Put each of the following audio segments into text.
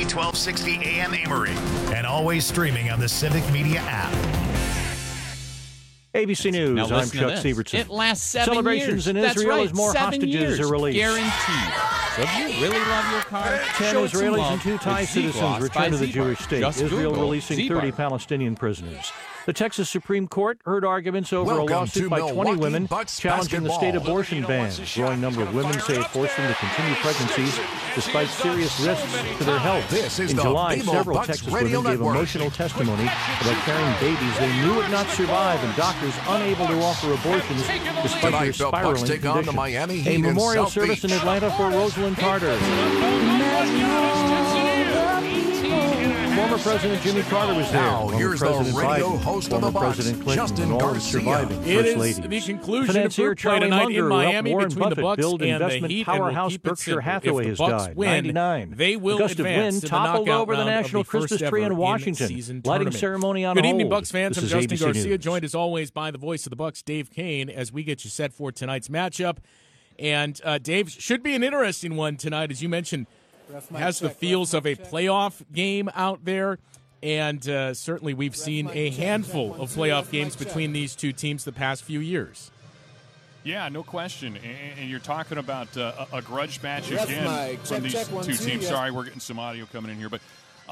1260 AM Emory, and always streaming on the Civic Media app. ABC News, I'm Chuck Severson. It lasts 7 years. Celebrations in That's Israel right, as more 7 hostages years, are released. Guaranteed. So if you really love your car, 10 show it some Israelis love and 2 Thai with citizens Z-Gloss return by to the Z-Bar. Jewish state. Just Israel Google releasing Z-Bar. 30 Palestinian prisoners. The Texas Supreme Court heard arguments over Welcome a lawsuit to by 20 Milwaukee women Bucks challenging the state basketball. abortion ban. A growing number of women say it forced them to continue pregnancies despite serious risks to their health. This is In the July, BMO several Bucks Texas Radio women gave Network. emotional testimony about carrying babies they knew would not survive and doctors unable to offer abortions despite Tonight, their the Bucks spiraling take on the condition. Miami A Heat in memorial South service Beach. in Atlanta for Rosalind Carter. Former President Jimmy Carter was there. Now, Former here's the President radio Biden, host of former the Bucks, President Clinton, Justin and all Garcia. surviving It First is ladies. the conclusion of Financier group play Charlie tonight Munger, in Miami Warren between the Buffett, Bucks build and the investment Heat, and we'll powerhouse keep it Berkshire simple. Hathaway If has the Bucks died. win, 99. they will A gust of advance wind to the toppled knockout over the round of national the first Christmas tree ever in Washington, in-season lighting tournament. ceremony on Good hold. evening, Bucks fans. This I'm is Justin ABC Garcia, News. joined as always by the voice of the Bucks, Dave Kane, as we get you set for tonight's matchup. And Dave, should be an interesting one tonight, as you mentioned. Has the feels of a playoff game out there. And certainly we've seen a handful of playoff games between these two teams the past few years. Yeah, no question. And you're talking about a grudge match again from these two teams. Sorry, we're getting some audio coming in here. But,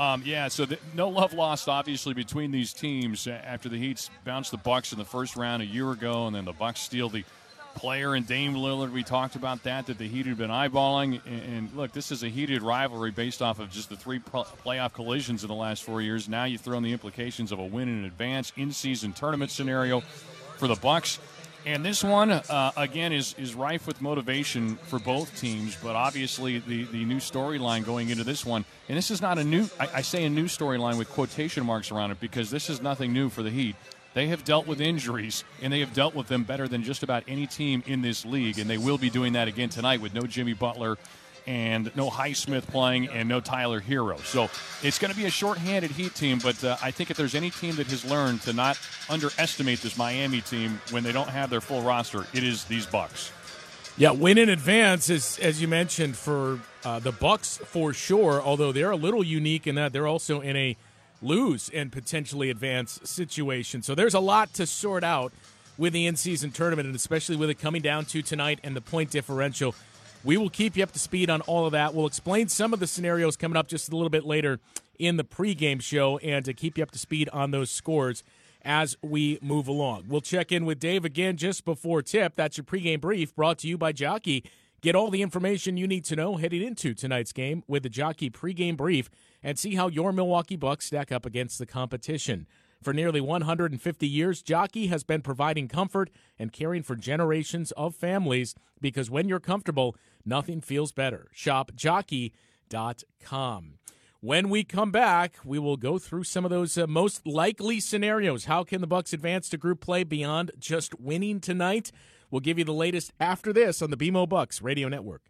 so no love lost, obviously, between these teams after the Heats bounced the Bucks in the first round a year ago, and then the Bucks steal the player and Dame Lillard. We talked about that the Heat had been eyeballing. And look, this is a heated rivalry based off of just the 3 playoff collisions in the last 4 years. Now you throw in the implications of a win in advance in-season tournament scenario for the Bucks. And this one, again, is rife with motivation for both teams. But obviously the new storyline going into this one, and this is not a new, I say a new storyline with quotation marks around it because this is nothing new for the Heat. They have dealt with injuries, and they have dealt with them better than just about any team in this league, and they will be doing that again tonight with no Jimmy Butler and no Highsmith playing and no Tyler Hero. So it's going to be a short-handed Heat team, but I think if there's any team that has learned to not underestimate this Miami team when they don't have their full roster, it is these Bucks. Yeah, win in advance, as you mentioned, for the Bucks for sure, although they're a little unique in that they're also in a lose and potentially advance situation. So there's a lot to sort out with the in-season tournament, and especially with it coming down to tonight and the point differential. We will keep you up to speed on all of that. We'll explain some of the scenarios coming up just a little bit later in the pregame show and to keep you up to speed on those scores as we move along. We'll check in with Dave again just before tip. That's your pregame brief brought to you by Jockey. Get all the information you need to know heading into tonight's game with the Jockey pregame brief and see how your Milwaukee Bucks stack up against the competition. For nearly 150 years, Jockey has been providing comfort and caring for generations of families because when you're comfortable, nothing feels better. Shop Jockey.com. When we come back, we will go through some of those most likely scenarios. How can the Bucks advance to group play beyond just winning tonight? We'll give you the latest after this on the BMO Bucks Radio Network.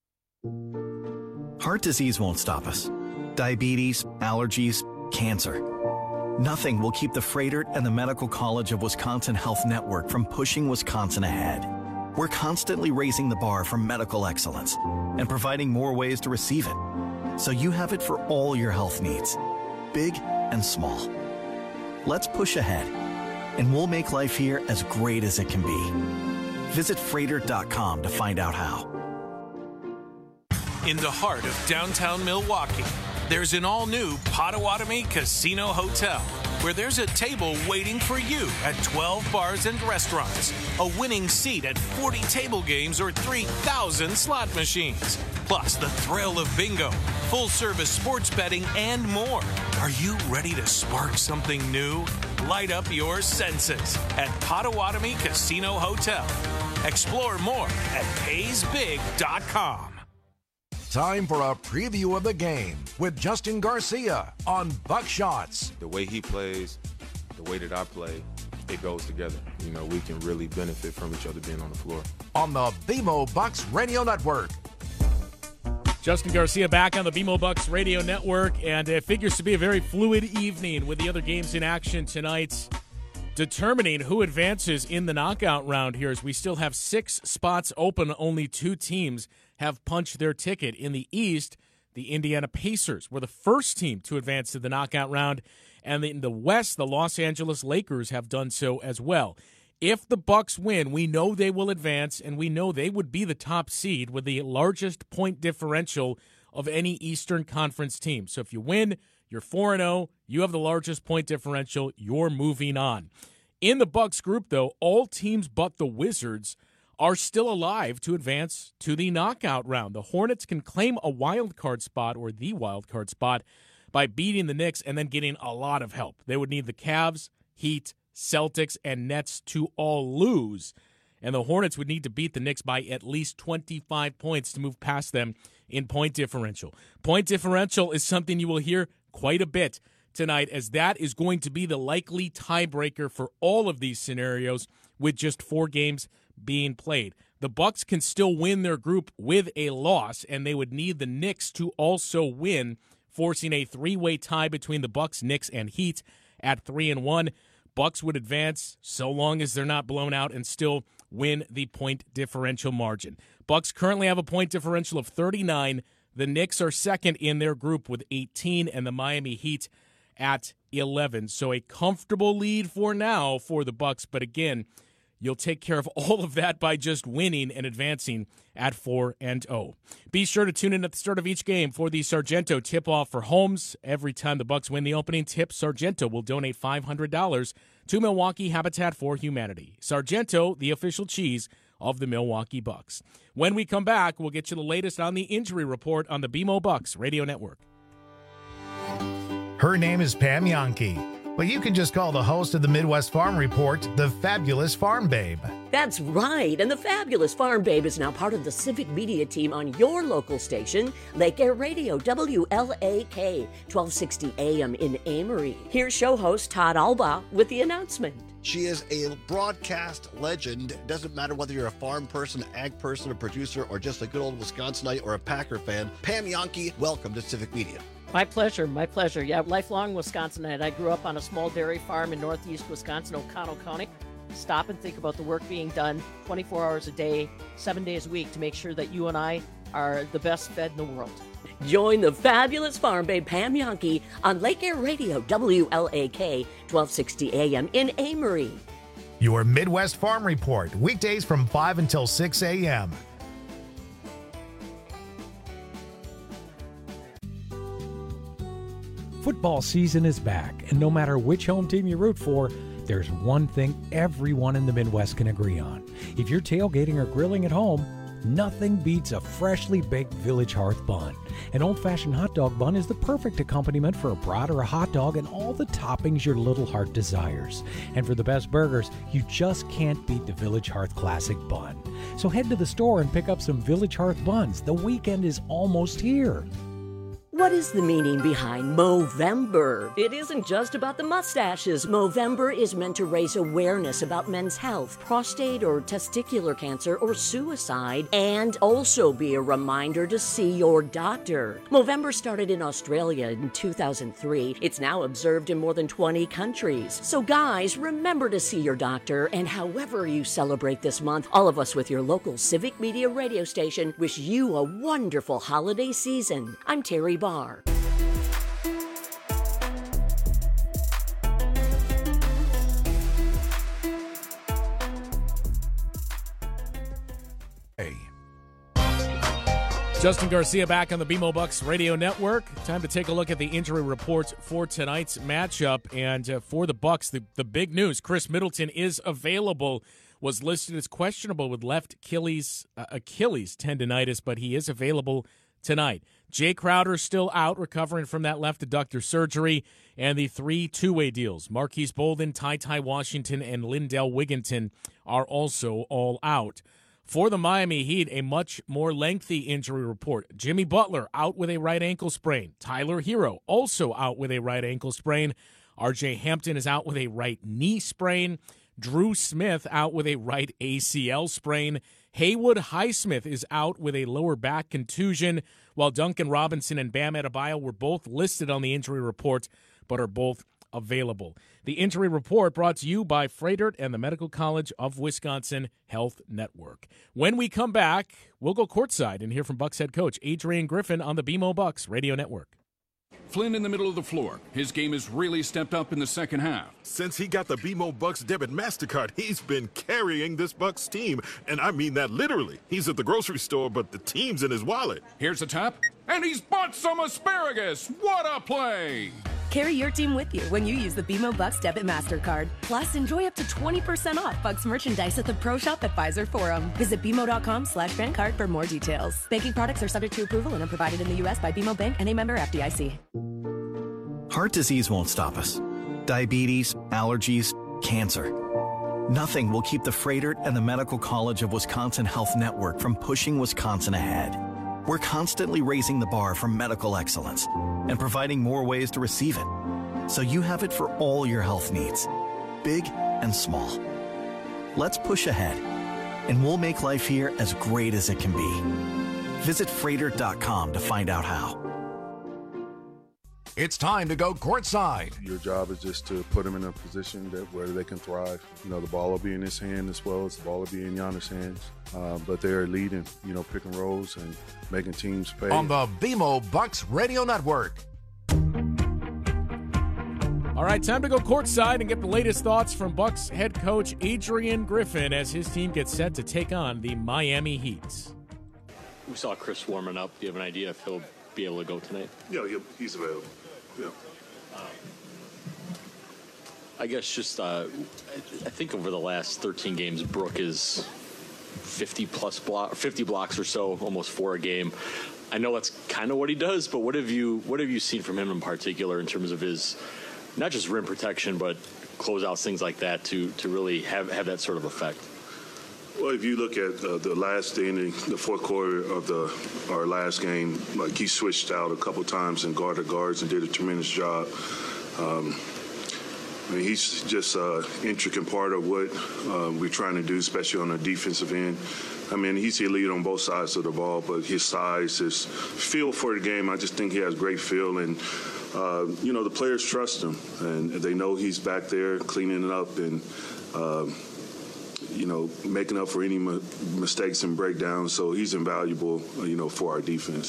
Heart disease won't stop us. Diabetes, allergies, cancer. Nothing will keep the Froedtert and the Medical College of Wisconsin Health Network from pushing Wisconsin ahead. We're constantly raising the bar for medical excellence and providing more ways to receive it, so you have it for all your health needs, big and small. Let's push ahead, and we'll make life here as great as it can be. Visit Froedtert.com to find out how. In the heart of downtown Milwaukee, there's an all-new Potawatomi Casino Hotel, where there's a table waiting for you at 12 bars and restaurants, a winning seat at 40 table games or 3,000 slot machines, plus the thrill of bingo, full-service sports betting, and more. Are you ready to spark something new? Light up your senses at Potawatomi Casino Hotel. Explore more at PaysBig.com. Time for a preview of the game with Justin Garcia on Buckshots. The way he plays, the way that I play, it goes together. You know, we can really benefit from each other being on the floor. On the BMO Bucks Radio Network. Justin Garcia back on the BMO Bucks Radio Network, and it figures to be a very fluid evening with the other games in action tonight, determining who advances in the knockout round here as we still have 6 spots open. Only 2 teams have punched their ticket. In the East, the Indiana Pacers were the first team to advance to the knockout round, and in the West, the Los Angeles Lakers have done so as well. If the Bucks win, we know they will advance, and we know they would be the top seed with the largest point differential of any Eastern Conference team. So if you win, you're 4-0, you have the largest point differential, you're moving on. In the Bucks group, though, all teams but the Wizards are still alive to advance to the knockout round. The Hornets can claim a wild card spot, or the wild card spot, by beating the Knicks and then getting a lot of help. They would need the Cavs, Heat, Celtics, and Nets to all lose. And the Hornets would need to beat the Knicks by at least 25 points to move past them in point differential. Point differential is something you will hear quite a bit tonight, as that is going to be the likely tiebreaker for all of these scenarios with just 4 games being played. The Bucks can still win their group with a loss, and they would need the Knicks to also win, forcing a 3-way tie between the Bucks, Knicks, and Heat at 3-1. Bucks would advance so long as they're not blown out and still win the point differential margin. Bucks currently have a point differential of 39. The Knicks are second in their group with 18, and the Miami Heat at 11. So a comfortable lead for now for the Bucks, but again, you'll take care of all of that by just winning and advancing at 4-0. Be sure to tune in at the start of each game for the Sargento tip-off for Holmes. Every time the Bucks win the opening tip, Sargento will donate $500 to Milwaukee Habitat for Humanity. Sargento, the official cheese of the Milwaukee Bucks. When we come back, we'll get you the latest on the injury report on the BMO Bucks Radio Network. Her name is Pam Yankee, but you can just call the host of the Midwest Farm Report the Fabulous Farm Babe. That's right, and the Fabulous Farm Babe is now part of the Civic Media team on your local station, Lake Air Radio, WLAK, 1260 AM in Amory. Here's show host Todd Alba with the announcement. She is a broadcast legend. It doesn't matter whether you're a farm person, ag person, a producer, or just a good old Wisconsinite or a Packer fan. Pam Yankee, welcome to Civic Media. My pleasure, my pleasure. Yeah, lifelong Wisconsinite. I grew up on a small dairy farm in northeast Wisconsin, O'Connell County. Stop and think about the work being done 24 hours a day, 7 days a week to make sure that you and I are the best fed in the world. Join the Fabulous Farm Babe Pam Yankee on Lake Air Radio, WLAK, 1260 AM in Amory. Your Midwest Farm Report, weekdays from 5 until 6 a.m. Football season is back, and no matter which home team you root for, there's one thing everyone in the Midwest can agree on. If you're tailgating or grilling at home, nothing beats a freshly baked Village Hearth bun. An old-fashioned hot dog bun is the perfect accompaniment for a brat or a hot dog and all the toppings your little heart desires. And for the best burgers, you just can't beat the Village Hearth Classic Bun. So head to the store and pick up some Village Hearth buns. The weekend is almost here. What is the meaning behind Movember? It isn't just about the mustaches. Movember is meant to raise awareness about men's health, prostate or testicular cancer, or suicide, and also be a reminder to see your doctor. Movember started in Australia in 2003. It's now observed in more than 20 countries. So guys, remember to see your doctor, and however you celebrate this month, all of us with your local Civic Media radio station wish you a wonderful holiday season. I'm Terry Barr. Justin Garcia back on the BMO Bucks Radio Network. Time to take a look at the injury report for tonight's matchup. And for the Bucks, the big news, Chris Middleton is available. Was listed as questionable with left Achilles tendonitis, but he is available tonight. Jay Crowder still out, recovering from that left adductor surgery, and the 3 two-way deals. Marquise Bolden, Ty Washington, and Lindell Wigginton are also all out. For the Miami Heat, a much more lengthy injury report. Jimmy Butler out with a right ankle sprain. Tyler Hero also out with a right ankle sprain. RJ Hampton is out with a right knee sprain. Drew Smith out with a right ACL sprain. Haywood Highsmith is out with a lower back contusion, while Duncan Robinson and Bam Adebayo were both listed on the injury report, but are both available. The injury report brought to you by Froedtert and the Medical College of Wisconsin Health Network. When we come back, we'll go courtside and hear from Bucks head coach Adrian Griffin on the BMO Bucks Radio Network. Flynn in the middle of the floor. His game has really stepped up in the second half. Since he got the BMO Bucks debit MasterCard, he's been carrying this Bucks team. And I mean that literally. He's at the grocery store, but the team's in his wallet. Here's a tap, and he's bought some asparagus. What a play! Carry your team with you when you use the BMO Bucks debit MasterCard. Plus, enjoy up to 20% off Bucks merchandise at the Pro Shop at Pfizer Forum. Visit BMO.com/bankcard for more details. Banking products are subject to approval and are provided in the U.S. by BMO Bank and a member FDIC. Heart disease won't stop us. Diabetes, allergies, cancer. Nothing will keep the Froedtert and the Medical College of Wisconsin Health Network from pushing Wisconsin ahead. We're constantly raising the bar for medical excellence and providing more ways to receive it, so you have it for all your health needs, big and small. Let's push ahead, and we'll make life here as great as it can be. Visit Froedtert.com to find out how. It's time to go courtside. Your job is just to put them in a position where they can thrive. You know, the ball will be in his hand as well as the ball will be in Giannis' hands. But they're leading, pick and rolls and making teams pay. On the BMO Bucks Radio Network. All right, time to go courtside and get the latest thoughts from Bucks head coach Adrian Griffin as his team gets set to take on the Miami Heat. We saw Chris warming up. Do you have an idea if he'll be able to go tonight? Yeah, he's available. Yeah. I guess just I think over the last 13 games, Brook is 50 blocks or so, almost 4 a game. I know that's kind of what he does, but what have you seen from him in particular in terms of his not just rim protection, but closeouts, things like that, to really have that sort of effect? Well, if you look at the last inning, the fourth quarter of our last game, like he switched out a couple times and guarded guards and did a tremendous job. He's just an intricate part of what we're trying to do, especially on the defensive end. He's the elite on both sides of the ball, but his size, his feel for the game, I just think he has great feel. And, the players trust him, and they know he's back there cleaning it up and, making up for any mistakes and breakdowns. So he's invaluable, for our defense.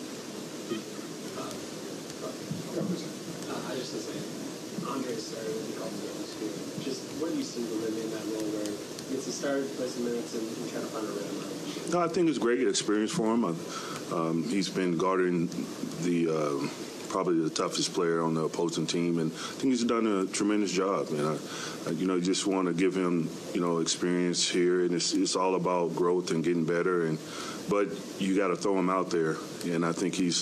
I just was saying, Andre started with a couple games here. Just what do you see with him in that role where he gets to start, play some minutes, and try to find a rhythm? No, I think it's a great experience for him. He's been guarding probably the toughest player on the opposing team, and I think he's done a tremendous job. And I just want to give him, experience here, and it's all about growth and getting better. But you got to throw him out there, and I think he's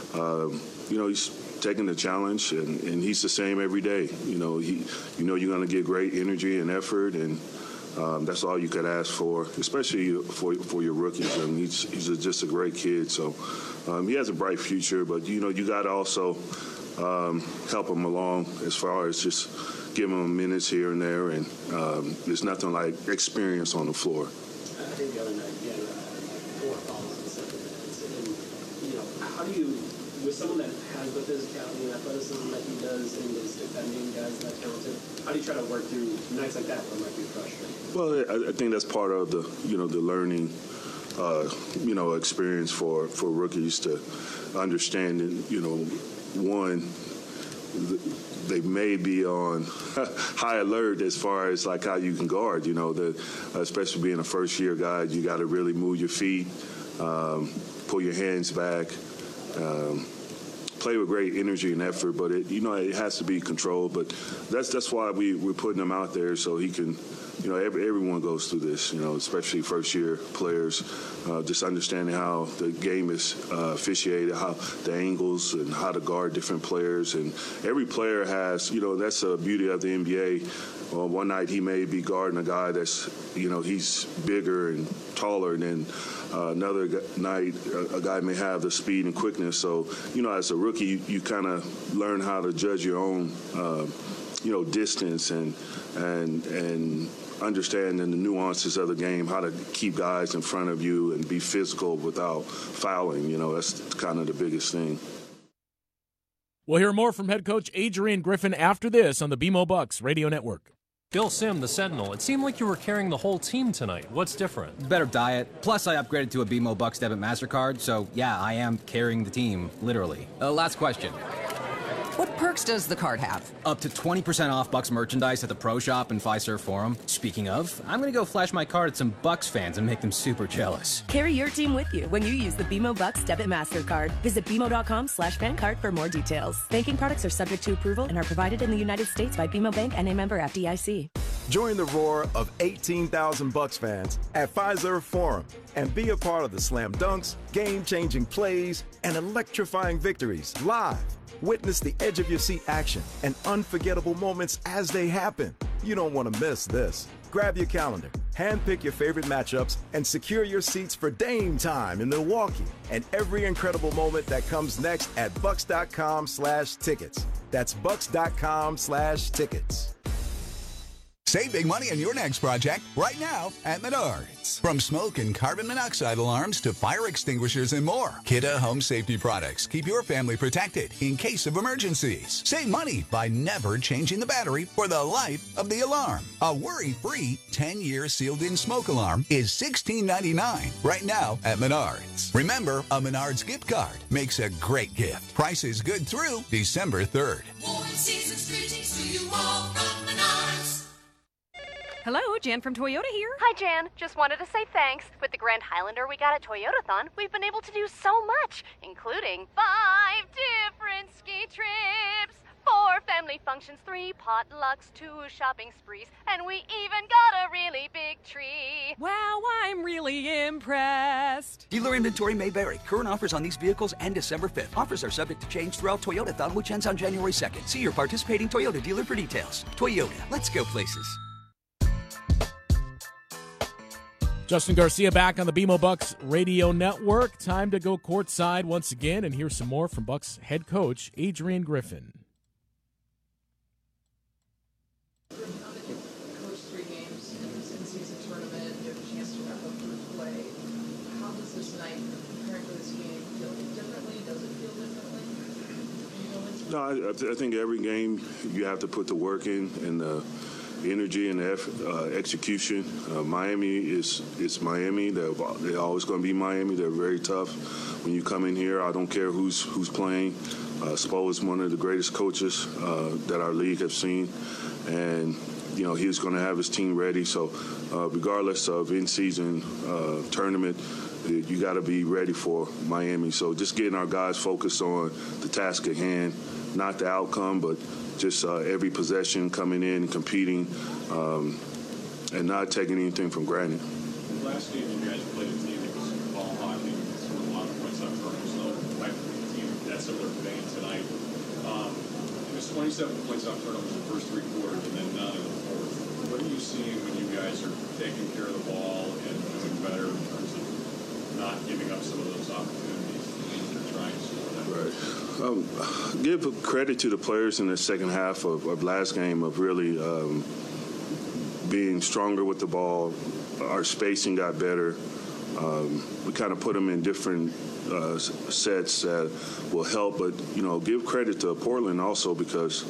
taking the challenge, and he's the same every day. You're going to get great energy and effort, and that's all you could ask for, especially for your rookies. He's just a great kid, so he has a bright future. But you got to also help him along as far as just giving him minutes here and there, and there's nothing like experience on the floor. I think the other night he had 4 fouls in 7 minutes, and how do you, with someone that has the physicality and athleticism that he does and is defending guys that talented, how do you try to work through nights like that where it might be frustrating? Well, I think that's part of the the learning experience for rookies to understand. One, they may be on high alert as far as like how you can guard. Especially being a first-year guy, you got to really move your feet, pull your hands back. Play with great energy and effort, but it has to be controlled. But that's why we're putting him out there so he can. Everyone goes through this. Especially first-year players, just understanding how the game is officiated, how the angles and how to guard different players, and every player has. That's the beauty of the NBA. One night he may be guarding a guy that's he's bigger and taller than. Another night, a guy may have the speed and quickness. So, as a rookie, you kind of learn how to judge your own, distance and understanding the nuances of the game, how to keep guys in front of you and be physical without fouling. That's kind of the biggest thing. We'll hear more from head coach Adrian Griffin after this on the BMO Bucks Radio Network. Bill Sim, the Sentinel, it seemed like you were carrying the whole team tonight. What's different? Better diet. Plus, I upgraded to a BMO Bucks Debit MasterCard, so yeah, I am carrying the team, literally. Last question. What perks does the card have? Up to 20% off Bucks merchandise at the Pro Shop and Fiserv Forum. Speaking of, I'm gonna go flash my card at some Bucks fans and make them super jealous. Carry your team with you when you use the BMO Bucks Debit MasterCard. Visit BMO.com/fancard for more details. Banking products are subject to approval and are provided in the United States by BMO Bank and a member FDIC. Join the roar of 18,000 Bucks fans at Fiserv Forum and be a part of the slam dunks, game-changing plays, and electrifying victories live. Witness the edge-of-your-seat action and unforgettable moments as they happen. You don't want to miss this. Grab your calendar, handpick your favorite matchups, and secure your seats for Dame time in Milwaukee and every incredible moment that comes next at Bucks.com/tickets. That's Bucks.com/tickets. Save big money on your next project right now at Menards. From smoke and carbon monoxide alarms to fire extinguishers and more, Kidde Home Safety Products keep your family protected in case of emergencies. Save money by never changing the battery for the life of the alarm. A worry-free 10-year sealed-in smoke alarm is $16.99 right now at Menards. Remember, a Menards gift card makes a great gift. Price is good through December 3rd. Warm season's greetings to you all from Menards. Hello, Jan from Toyota here. Hi, Jan. Just wanted to say thanks. With the Grand Highlander we got at Toyotathon, we've been able to do so much, including 5 different ski trips, 4 family functions, 3 potlucks, 2 shopping sprees, and we even got a really big tree. Wow, I'm really impressed. Dealer inventory may vary. Current offers on these vehicles end December 5th. Offers are subject to change throughout Toyotathon, which ends on January 2nd. See your participating Toyota dealer for details. Toyota, let's go places. Justin Garcia back on the BMO Bucks Radio Network. Time to go courtside once again and hear some more from Bucks head coach Adrian Griffin. Coach 3 games in this in-season tournament. You have a chance to wrap up your play. How does this night, preparing for this game, feel differently? Does it feel differently? No, I think every game you have to put the work in and the energy and the execution. Miami is Miami. They're always going to be Miami. They're very tough. When you come in here, I don't care who's playing. Spo is one of the greatest coaches that our league has seen, and you know he's going to have his team ready. So regardless of in-season tournament, you got to be ready for Miami. So just getting our guys focused on the task at hand, not the outcome, but just every possession coming in and competing and not taking anything for granted. Last game, you guys played a team that was ball hockey, scored a lot of points on turnovers. So back to the team, that's similar vein tonight. It was 27 points on turnovers in the first 3 quarters and then none in the fourth. What are you seeing when you guys are taking care of the ball and doing better in terms of not giving up some of those opportunities that you're trying to score? Right. Give credit to the players in the second half of last game of really being stronger with the ball. Our spacing got better. We kind of put them in different sets that will help, but give credit to Portland also because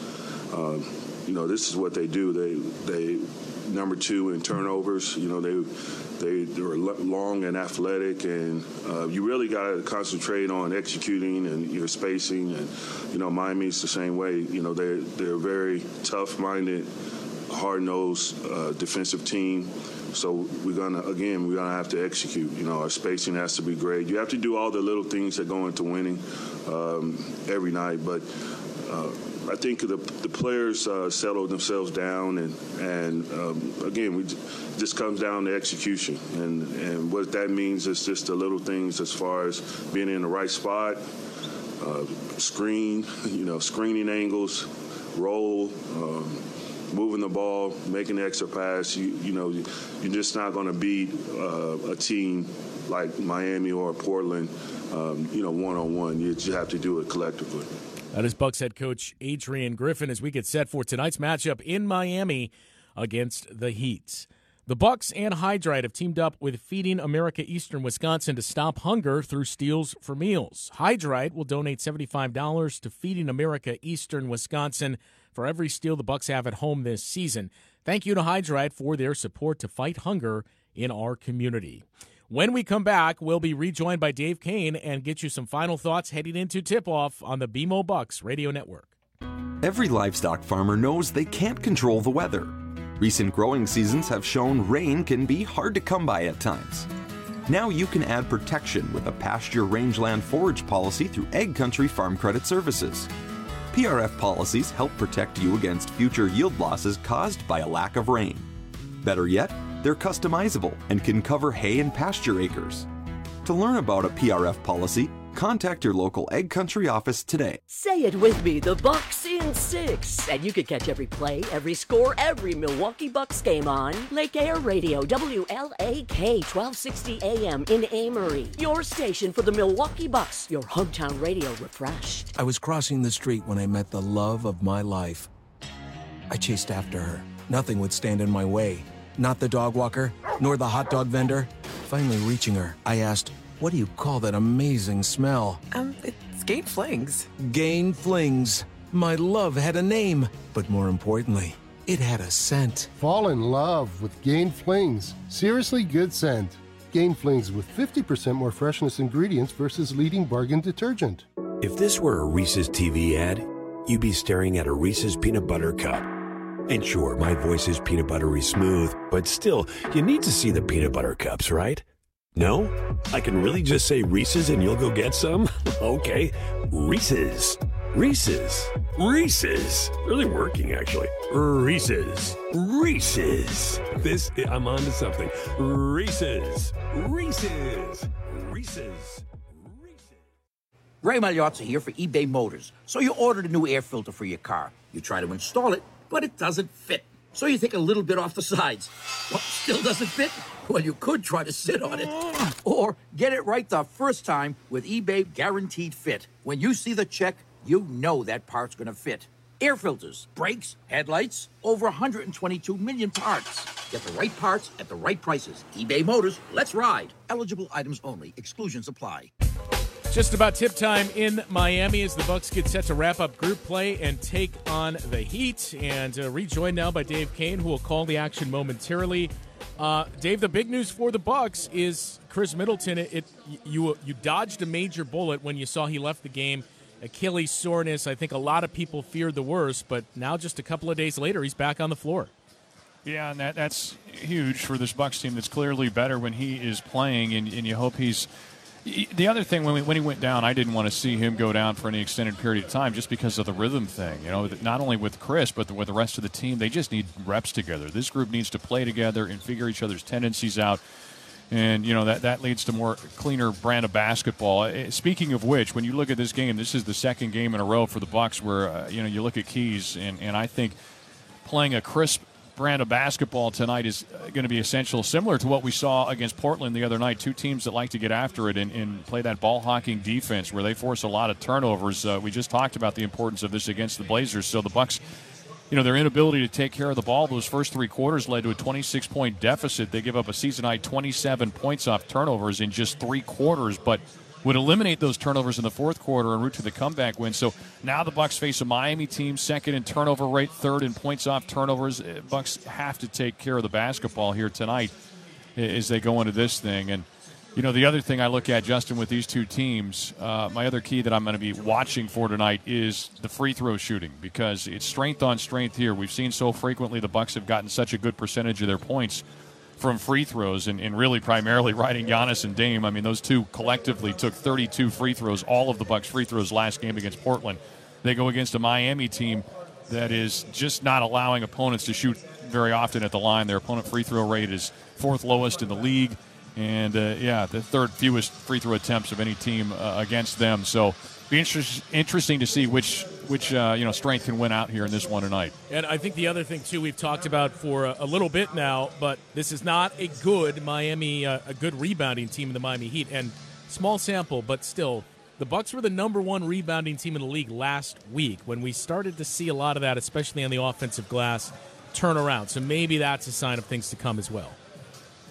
this is what they do. They number 2 in turnovers. They were long and athletic, and you really got to concentrate on executing and your spacing. And Miami's the same way. They're a very tough-minded, hard-nosed defensive team. So we're gonna have to execute. Our spacing has to be great. You have to do all the little things that go into winning every night, but. I think the players settled themselves down, and again, just comes down to execution, and what that means is just the little things as far as being in the right spot, screening angles, roll, moving the ball, making the extra pass. You're just not going to beat a team like Miami or Portland, one-on-one. You just have to do it collectively. That is Bucks head coach Adrian Griffin as we get set for tonight's matchup in Miami against the Heat. The The Bucks and Hydride have teamed up with Feeding America Eastern Wisconsin to stop hunger through Steals for Meals. Hydride will donate $75 to Feeding America Eastern Wisconsin for every steal the Bucks have at home this season. Thank you to Hydride for their support to fight hunger in our community. When we come back, we'll be rejoined by Dave Kane and get you some final thoughts heading into tip-off on the BMO Bucks Radio Network. Every livestock farmer knows they can't control the weather. Recent growing seasons have shown rain can be hard to come by at times. Now you can add protection with a pasture rangeland forage policy through Ag Country Farm Credit Services. PRF policies help protect you against future yield losses caused by a lack of rain. Better yet, they're customizable and can cover hay and pasture acres. To learn about a PRF policy, contact your local Ag Country office today. Say it with me, the Bucks in 6. And you can catch every play, every score, every Milwaukee Bucks game on Lake Air Radio, WLAK 1260 AM in Amory. Your station for the Milwaukee Bucks, your hometown radio refreshed. I was crossing the street when I met the love of my life. I chased after her. Nothing would stand in my way. Not the dog walker, nor the hot dog vendor. Finally reaching her, I asked, "What do you call that amazing smell?" It's Gain Flings. Gain Flings. My love had a name, but more importantly, it had a scent. Fall in love with Gain Flings. Seriously good scent. Gain Flings with 50% more freshness ingredients versus leading bargain detergent. If this were a Reese's TV ad, you'd be staring at a Reese's peanut butter cup. And sure, my voice is peanut buttery smooth, but still, you need to see the peanut butter cups, right? No? I can really just say Reese's and you'll go get some? Okay. Reese's. Reese's. Reese's. Really working, actually. Reese's. Reese's. I'm on to something. Reese's. Reese's. Reese's. Ray Magliozzi here for eBay Motors. So you ordered a new air filter for your car. You try to install it, but it doesn't fit. So you take a little bit off the sides. What, still doesn't fit? Well, you could try to sit on it. Or get it right the first time with eBay Guaranteed Fit. When you see the check, you know that part's going to fit. Air filters, brakes, headlights, over 122 million parts. Get the right parts at the right prices. eBay Motors, let's ride. Eligible items only. Exclusions apply. Just about tip time in Miami as the Bucks get set to wrap up group play and take on the Heat. And rejoined now by Dave Kane, who will call the action momentarily. Dave, the big news for the Bucks is Chris Middleton. You dodged a major bullet when you saw he left the game. Achilles soreness. I think a lot of people feared the worst, but now just a couple of days later, he's back on the floor. Yeah, and that's huge for this Bucks team that's clearly better when he is playing, and you hope he's. The other thing, when he went down, I didn't want to see him go down for any extended period of time just because of the rhythm thing. You know, not only with Chris, but with the rest of the team, they just need reps together. This group needs to play together and figure each other's tendencies out. And, you know, that leads to more cleaner brand of basketball. Speaking of which, when you look at this game, this is the second game in a row for the Bucks where, you look at Keys, and I think playing a crisp brand of basketball tonight is going to be essential, similar to what we saw against Portland the other night. Two teams that like to get after it and play that ball-hawking defense where they force a lot of turnovers. We just talked about the importance of this against the Blazers. So the Bucks, their inability to take care of the ball those first three quarters led to a 26-point deficit. They give up a season-high 27 points off turnovers in just 3 quarters, but would eliminate those turnovers in the fourth quarter en route to the comeback win. So now the Bucks face a Miami team, second in turnover rate, third in points off turnovers. Bucks have to take care of the basketball here tonight as they go into this thing. And, the other thing I look at, Justin, with these two teams, my other key that I'm going to be watching for tonight is the free throw shooting, because it's strength on strength here. We've seen so frequently the Bucks have gotten such a good percentage of their points from free throws, and really primarily riding Giannis and Dame. I mean, those two collectively took 32 free throws, all of the Bucks' free throws last game against Portland. They go against a Miami team that is just not allowing opponents to shoot very often at the line. Their opponent free throw rate is 4th lowest in the league, and, the 3rd fewest free throw attempts of any team against them. So be interesting to see which strength can win out here in this one tonight. And I think the other thing, too, we've talked about for a little bit now, but this is not a good Miami, a good rebounding team in the Miami Heat. And small sample, but still, the Bucks were the #1 rebounding team in the league last week when we started to see a lot of that, especially on the offensive glass, turn around. So maybe that's a sign of things to come as well.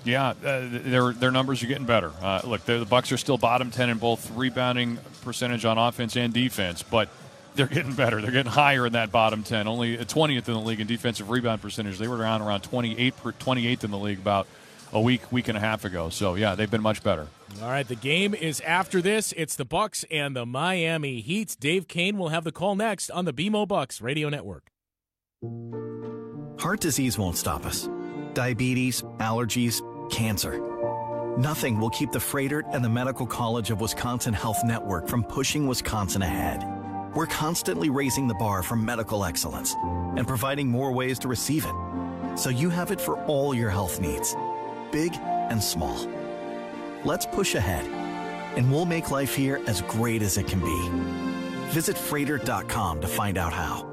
Yeah, their numbers are getting better. Look, the Bucks are still bottom 10 in both rebounding percentage on offense and defense, but they're getting better. They're getting higher in that bottom 10. Only 20th in the league in defensive rebound percentage. They were around 28th in the league about a week and a half ago. So, yeah, they've been much better. All right, the game is after this. It's the Bucks and the Miami Heat. Dave Kane will have the call next on the BMO Bucks Radio Network. Heart disease won't stop us. Diabetes, allergies, cancer. Nothing will keep the Froedtert and the Medical College of Wisconsin Health Network from pushing Wisconsin ahead. We're constantly raising the bar for medical excellence and providing more ways to receive it, so you have it for all your health needs, big and small. Let's push ahead, and we'll make life here as great as it can be. Visit Froedtert.com to find out how.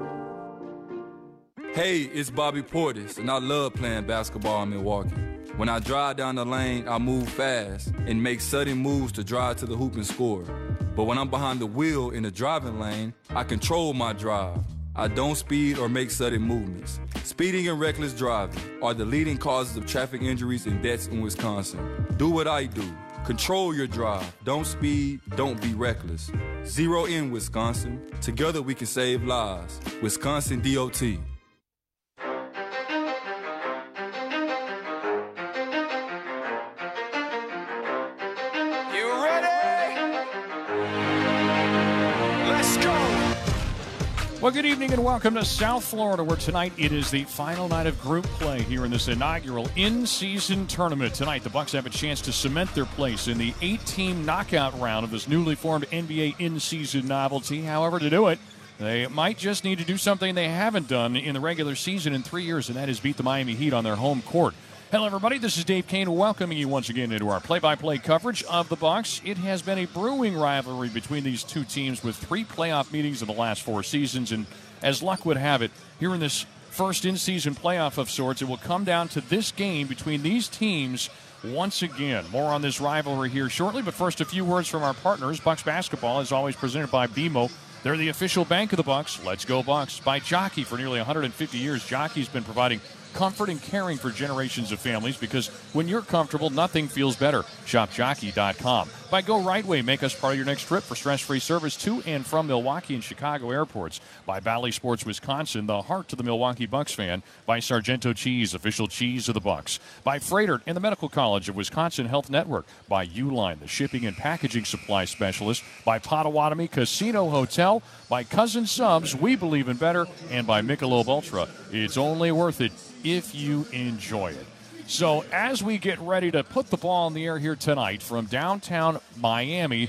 Hey, it's Bobby Portis, and I love playing basketball in Milwaukee. When I drive down the lane, I move fast and make sudden moves to drive to the hoop and score. But when I'm behind the wheel in the driving lane, I control my drive. I don't speed or make sudden movements. Speeding and reckless driving are the leading causes of traffic injuries and deaths in Wisconsin. Do what I do. Control your drive. Don't speed. Don't be reckless. Zero in Wisconsin. Together we can save lives. Wisconsin DOT. Well, good evening and welcome to South Florida, where tonight it is the final night of group play here in this inaugural in-season tournament. Tonight, the Bucks have a chance to cement their place in the 8-team knockout round of this newly formed NBA in-season novelty. However, to do it, they might just need to do something they haven't done in the regular season in 3 years, and that is beat the Miami Heat on their home court. Hello, everybody. This is Dave Kane welcoming you once again into our play-by-play coverage of the Bucks. It has been a brewing rivalry between these two teams with 3 playoff meetings in the last 4 seasons, and as luck would have it, here in this first in-season playoff of sorts, it will come down to this game between these teams once again. More on this rivalry here shortly, but first a few words from our partners. Bucks basketball is always presented by BMO. They're the official bank of the Bucks. Let's go Bucks. By Jockey. For nearly 150 years, Jockey's been providing comfort and caring for generations of families, because when you're comfortable, nothing feels better. Shop Jockey.com. By Go Right Way, make us part of your next trip for stress-free service to and from Milwaukee and Chicago airports. By Valley Sports Wisconsin, the heart of the Milwaukee Bucks fan. By Sargento Cheese, official cheese of the Bucks. By Froedtert and the Medical College of Wisconsin Health Network. By Uline, the shipping and packaging supply specialist. By Potawatomi Casino Hotel. By Cousin Subs, we believe in better. And by Michelob Ultra, it's only worth it if you enjoy it. So as we get ready to put the ball in the air here tonight from downtown Miami,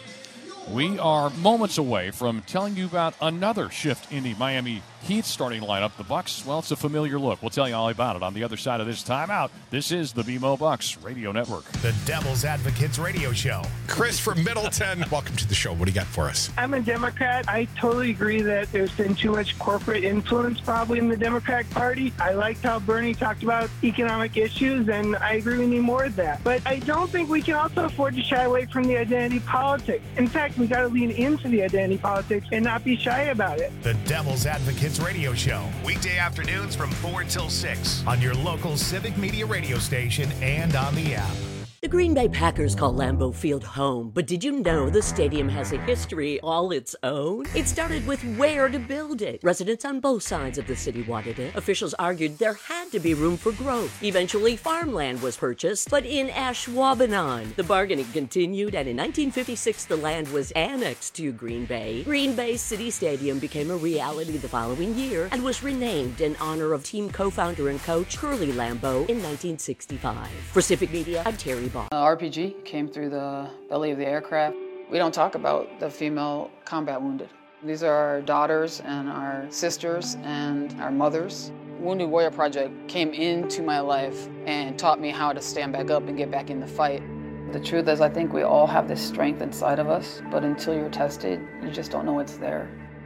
we are moments away from telling you about another shift in the Miami Heat starting lineup. The Bucks, well, it's a familiar look. We'll tell you all about it on the other side of this timeout. This is the BMO Bucks Radio Network. The Devil's Advocates Radio Show. Chris from Middleton, welcome to the show. What do you got for us? I'm a Democrat. I totally agree that there's been too much corporate influence probably in the Democratic Party. I liked how Bernie talked about economic issues, and I agree we need more of that. But I don't think we can also afford to shy away from the identity politics. In fact, we got to lean into the identity politics and not be shy about it. The Devil's Advocates Radio Show, weekday afternoons from 4 till 6 on your local Civic Media radio station and on the app. The Green Bay Packers call Lambeau Field home, but did you know the stadium has a history all its own? It started with where to build it. Residents on both sides of the city wanted it. Officials argued there had to be room for growth. Eventually, farmland was purchased, but in Ashwaubenon, the bargaining continued, and in 1956, the land was annexed to Green Bay. Green Bay City Stadium became a reality the following year and was renamed in honor of team co-founder and coach Curly Lambeau in 1965. For Civic Media, I'm Terry RPG came through the belly of the aircraft. We don't talk about the female combat wounded. These are our daughters and our sisters and our mothers. Wounded Warrior Project came into my life and taught me how to stand back up and get back in the fight. The truth is, I think we all have this strength inside of us, but until you're tested, you just don't know it's there.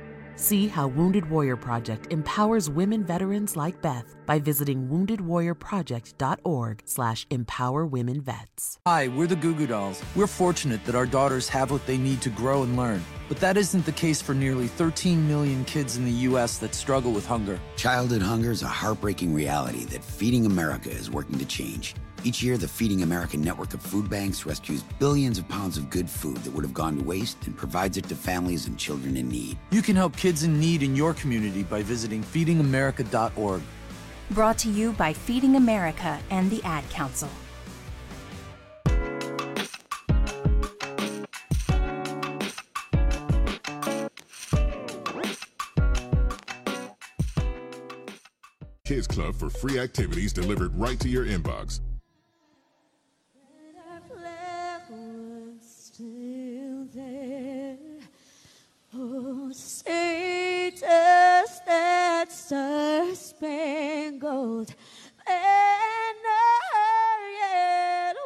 See how Wounded Warrior Project empowers women veterans like Beth by visiting woundedwarriorproject.org/empowerwomenvets. Hi, we're the Goo Goo Dolls. We're fortunate that our daughters have what they need to grow and learn. But that isn't the case for nearly 13 million kids in the U.S. that struggle with hunger. Childhood hunger is a heartbreaking reality that Feeding America is working to change. Each year, the Feeding America network of food banks rescues billions of pounds of good food that would have gone to waste and provides it to families and children in need. You can help kids in need in your community by visiting feedingamerica.org. Brought to you by Feeding America and the Ad Council. Kids Club for free activities delivered right to your inbox. Oh, say does that star-spangled banner yet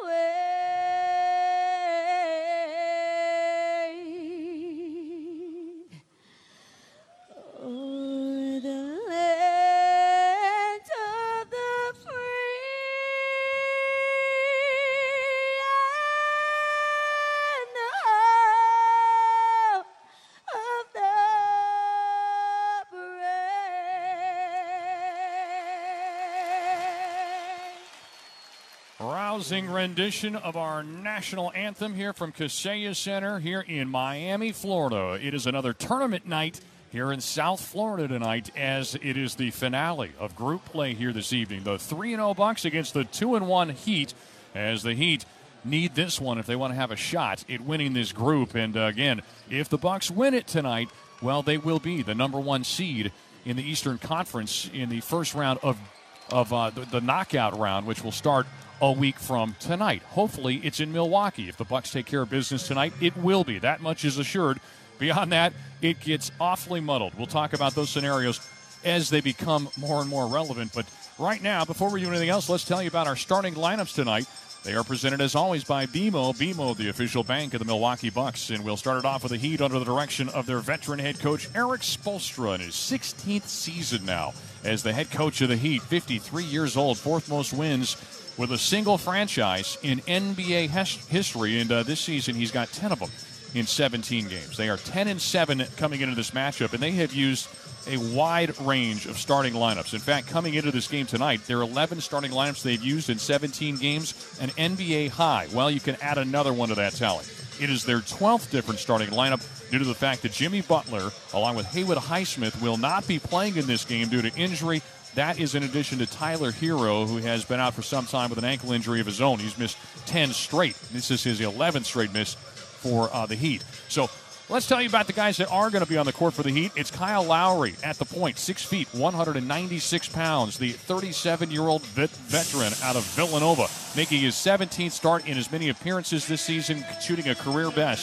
wave o'er the land of the free and the home of the Rousing rendition of our national anthem here from Kaseya Center here in Miami, Florida. It is another tournament night here in South Florida tonight, as it is the finale of group play here this evening. The 3-0 Bucks against the 2-1 Heat, as the Heat need this one if they want to have a shot at winning this group. And again, if the Bucks win it tonight, well, they will be the number one seed in the Eastern Conference in the first round of the knockout round, which will start a week from tonight. Hopefully it's in Milwaukee. If the Bucks take care of business tonight, it will be. That much is assured. Beyond that, it gets awfully muddled. We'll talk about those scenarios as they become more and more relevant. But right now, before we do anything else, let's tell you about our starting lineups tonight. They are presented, as always, by BMO. BMO, the official bank of the Milwaukee Bucks. And we'll start it off with the Heat under the direction of their veteran head coach, Erik Spoelstra, in his 16th season now as the head coach of the Heat. 53 years old, fourth most wins with a single franchise in NBA history. And this season, he's got 10 of them in 17 games. They are 10-7 coming into this matchup, and they have used a wide range of starting lineups. In fact, coming into this game tonight, there are 11 starting lineups they've used in 17 games, an NBA high. Well, you can add another one to that tally. It is their 12th different starting lineup due to the fact that Jimmy Butler, along with Haywood Highsmith, will not be playing in this game due to injury. That is in addition to Tyler Hero, who has been out for some time with an ankle injury of his own. He's missed 10 straight. This is his 11th straight miss for the Heat. So let's tell you about the guys that are going to be on the court for the Heat. It's Kyle Lowry at the point, 6 feet, 196 pounds, the 37-year-old veteran out of Villanova, making his 17th start in as many appearances this season, shooting a career best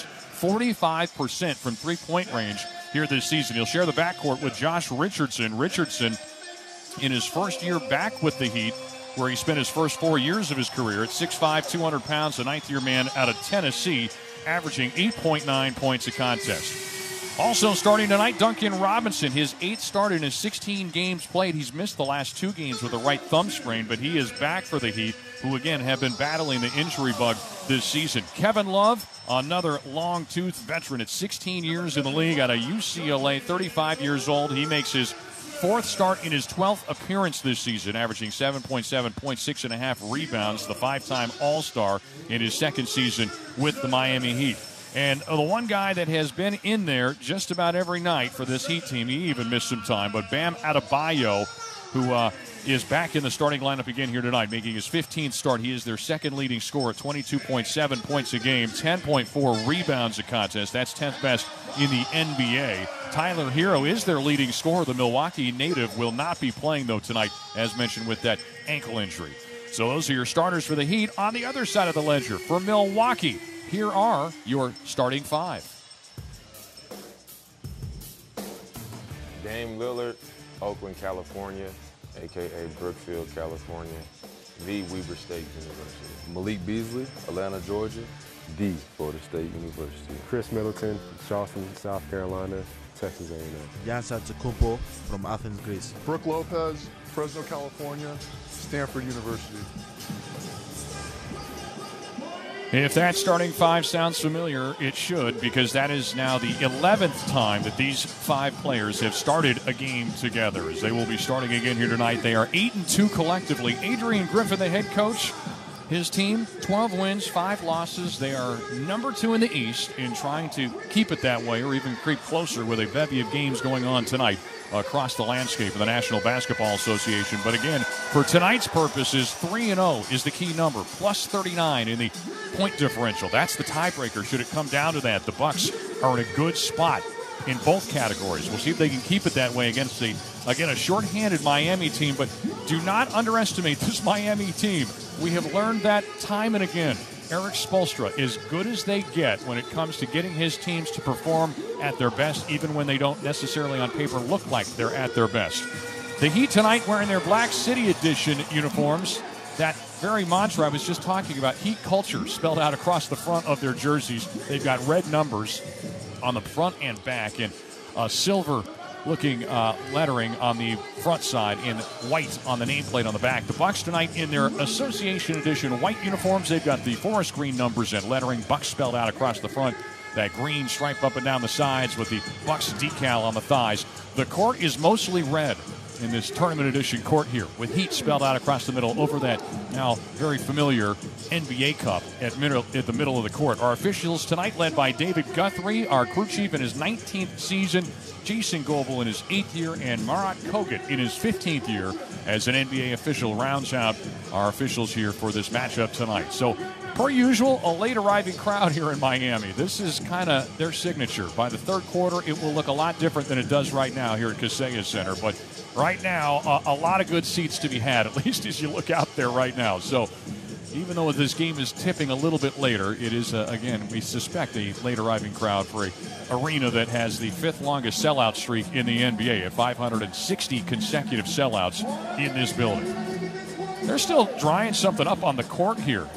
45% from three-point range here this season. He'll share the backcourt with Josh Richardson. Richardson, in his first year back with the Heat, where he spent his first 4 years of his career at 6'5", 200 pounds, the ninth-year man out of Tennessee, averaging 8.9 points a contest. Also starting tonight, Duncan Robinson, his 8th start in his 16 games played. He's missed the last 2 games with a right thumb sprain, but he is back for the Heat, who again have been battling the injury bug this season. Kevin Love, another long-toothed veteran at 16 years in the league out of UCLA, 35 years old. He makes his 4th start in his 12th appearance this season, averaging 7.7 points, 6.5 rebounds, the 5-time All-Star in his 2nd season with the Miami Heat. And the one guy that has been in there just about every night for this Heat team, he even missed some time, but Bam Adebayo, who is back in the starting lineup again here tonight, making his 15th start. He is their 2nd leading scorer, 22.7 points a game, 10.4 rebounds a contest. That's 10th best in the NBA. Tyler Hero is their leading scorer. The Milwaukee native will not be playing, though, tonight, as mentioned, with that ankle injury. So those are your starters for the Heat. On the other side of the ledger, for Milwaukee, here are your starting 5. Dame Lillard, Oakland, California, a.k.a. Brookfield, California. V, Weber State University. Malik Beasley, Atlanta, Georgia. D, Florida State University. Chris Middleton, Charleston, South Carolina, Texas A&M. Giannis Antetokounmpo from Athens, Greece. Brooke Lopez, Fresno, California, Stanford University. If that starting 5 sounds familiar, it should, because that is now the 11th time that these 5 players have started a game together, as they will be starting again here tonight. They are 8-2 collectively. Adrian Griffin, the head coach, His team, 12 wins, 5 losses. They are number 2 in the East and trying to keep it that way or even creep closer with a bevy of games going on tonight across the landscape of the National Basketball Association. But again, for tonight's purposes, 3-0 is the key number, plus 39 in the point differential. That's the tiebreaker should it come down to that. The Bucks are in a good spot in both categories. We'll see if they can keep it that way against a shorthanded Miami team. But do not underestimate this Miami team. We have learned that time and again. Eric Spoelstra, as good as they get when it comes to getting his teams to perform at their best, even when they don't necessarily on paper look like they're at their best. The Heat tonight wearing their Black City Edition uniforms. That very mantra I was just talking about, Heat culture, spelled out across the front of their jerseys. They've got red numbers on the front and back and silver-looking lettering on the front side in white on the nameplate on the back. The Bucks tonight in their Association Edition white uniforms. They've got the forest green numbers and lettering, Bucks spelled out across the front. That green stripe up and down the sides with the Bucks decal on the thighs. The court is mostly red in this tournament edition court here, with Heat spelled out across the middle over that now very familiar NBA Cup at the middle of the court. Our officials tonight led by David Guthrie, our crew chief in his 19th season, Jason Goebel in his 8th year, and Marat Kogut in his 15th year as an NBA official rounds out our officials here for this matchup tonight. So, per usual, a late arriving crowd here in Miami. This is kind of their signature. By the third quarter, it will look a lot different than it does right now here at Kaseya Center. But right now, a lot of good seats to be had, at least as you look out there right now. So even though this game is tipping a little bit later, it is, again, we suspect a late arriving crowd for an arena that has the 5th longest sellout streak in the NBA at 560 consecutive sellouts in this building. They're still drying something up on the court here.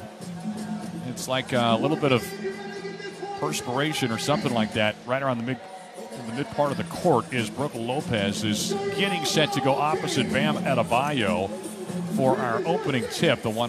It's like a little bit of perspiration or something like that right around in the mid part of the court as Brook Lopez is getting set to go opposite Bam Adebayo for our opening tip, the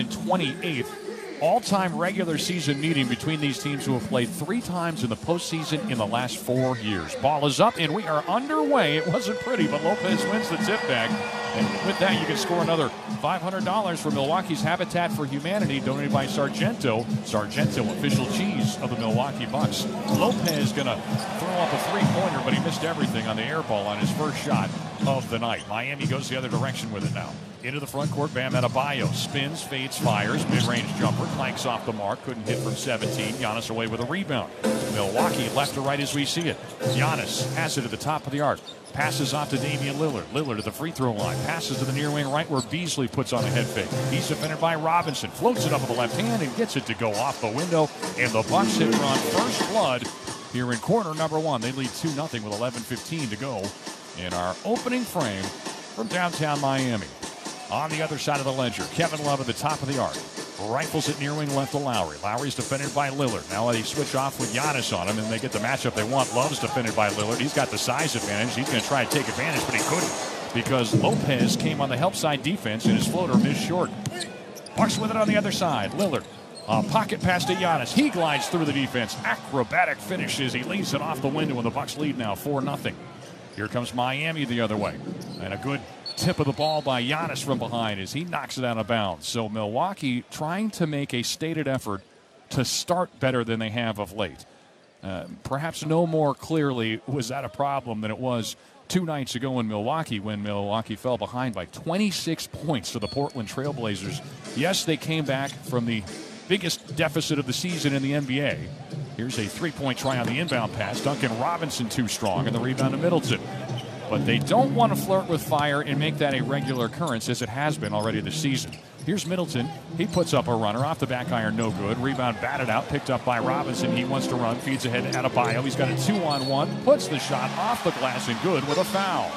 128th all-time regular season meeting between these teams who have played 3 times in the postseason in the last 4 years. Ball is up, and we are underway. It wasn't pretty, but Lopez wins the tip bag. And with that, you can score another $500 for Milwaukee's Habitat for Humanity, donated by Sargento. Sargento, official cheese of the Milwaukee Bucks. Lopez going to throw up a 3-pointer, but he missed everything on the air ball on his first shot of the night. Miami goes the other direction with it now. Into the front court, Bam Adebayo spins, fades, fires, mid-range jumper, clanks off the mark, couldn't hit from 17. Giannis away with a rebound. Milwaukee left to right as we see it. Giannis has it at the top of the arc. Passes off to Damian Lillard. Lillard at the free throw line. Passes to the near wing right where Beasley puts on a head fake. He's defended by Robinson. Floats it up with the left hand and gets it to go off the window. And the Bucks have drawn first blood here in quarter number 1. They lead 2-0 with 11:15 to go in our opening frame from downtown Miami. On the other side of the ledger, Kevin Love at the top of the arc. Rifles it near wing left to Lowry. Lowry's defended by Lillard. Now they switch off with Giannis on him, and they get the matchup they want. Love's defended by Lillard. He's got the size advantage. He's going to try to take advantage, but he couldn't because Lopez came on the help side defense, and his floater missed short. Bucks with it on the other side. Lillard, pocket pass to Giannis. He glides through the defense. Acrobatic finishes. He leaves it off the window, and the Bucks lead now 4-0. Here comes Miami the other way. And a good tip of the ball by Giannis from behind as he knocks it out of bounds. So Milwaukee trying to make a stated effort to start better than they have of late. Perhaps no more clearly was that a problem than it was 2 nights ago in Milwaukee when Milwaukee fell behind by 26 points to the Portland Trailblazers. Yes, they came back from the biggest deficit of the season in the NBA. Here's a 3-point try on the inbound pass. Duncan Robinson too strong, and the rebound to Middleton. But they don't want to flirt with fire and make that a regular occurrence as it has been already this season. Here's Middleton. He puts up a runner off the back iron, no good. Rebound batted out, picked up by Robinson. He wants to run, feeds ahead to Adebayo. He's got a 2-on-1, puts the shot off the glass and good with a foul.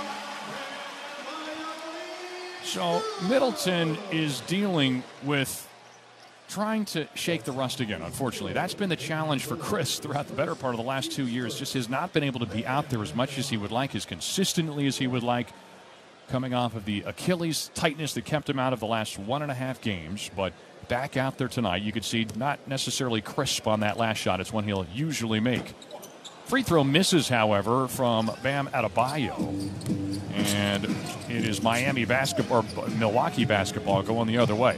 So Middleton is dealing with trying to shake the rust again, unfortunately. That's been the challenge for Chris throughout the better part of the last 2 years. Just has not been able to be out there as much as he would like, as consistently as he would like, coming off of the Achilles tightness that kept him out of the last 1.5 games. But back out there tonight, you could see not necessarily crisp on that last shot. It's one he'll usually make. Free throw misses, however, from Bam Adebayo. And it is Milwaukee basketball going the other way.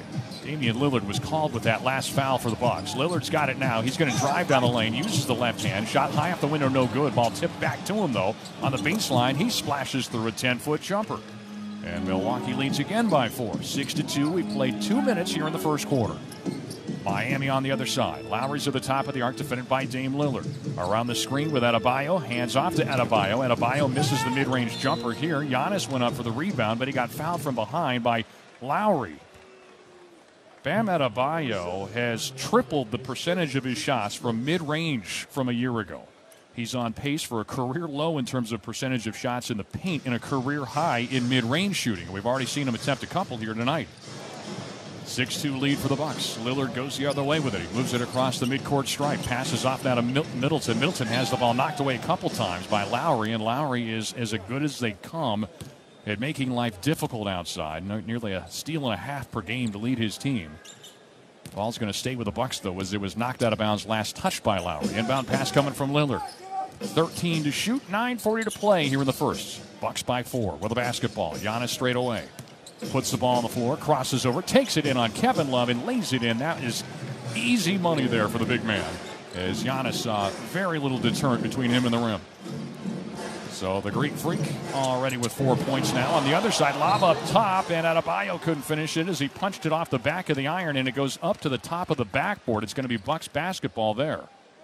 Damian Lillard was called with that last foul for the Bucks. Lillard's got it now. He's going to drive down the lane, uses the left hand. Shot high off the window, no good. Ball tipped back to him, though. On the baseline, he splashes through a 10-foot jumper. And Milwaukee leads again by 4. 6-2. We played 2 minutes here in the first quarter. Miami on the other side. Lowry's at the top of the arc, defended by Dame Lillard. Around the screen with Adebayo. Hands off to Adebayo. Adebayo misses the mid-range jumper here. Giannis went up for the rebound, but he got fouled from behind by Lowry. Bam Adebayo has tripled the percentage of his shots from mid-range from a year ago. He's on pace for a career low in terms of percentage of shots in the paint and a career high in mid-range shooting. We've already seen him attempt a couple here tonight. 6-2 lead for the Bucks. Lillard goes the other way with it. He moves it across the midcourt stripe. Passes off now to Middleton. Middleton has the ball knocked away a couple times by Lowry, and Lowry is as good as they come at making life difficult outside. Nearly a steal and a half per game to lead his team. Ball's going to stay with the Bucks, though, as it was knocked out of bounds last touch by Lowry. Inbound pass coming from Lillard. 13 to shoot, 9:40 to play here in the first. Bucks by 4 with a basketball. Giannis straight away. Puts the ball on the floor, crosses over, takes it in on Kevin Love, and lays it in. That is easy money there for the big man, as Giannis very little deterrent between him and the rim. So the Greek Freak already with 4 points now. On the other side, lob up top, and Adebayo couldn't finish it as he punched it off the back of the iron, and it goes up to the top of the backboard. It's going to be Bucks basketball there.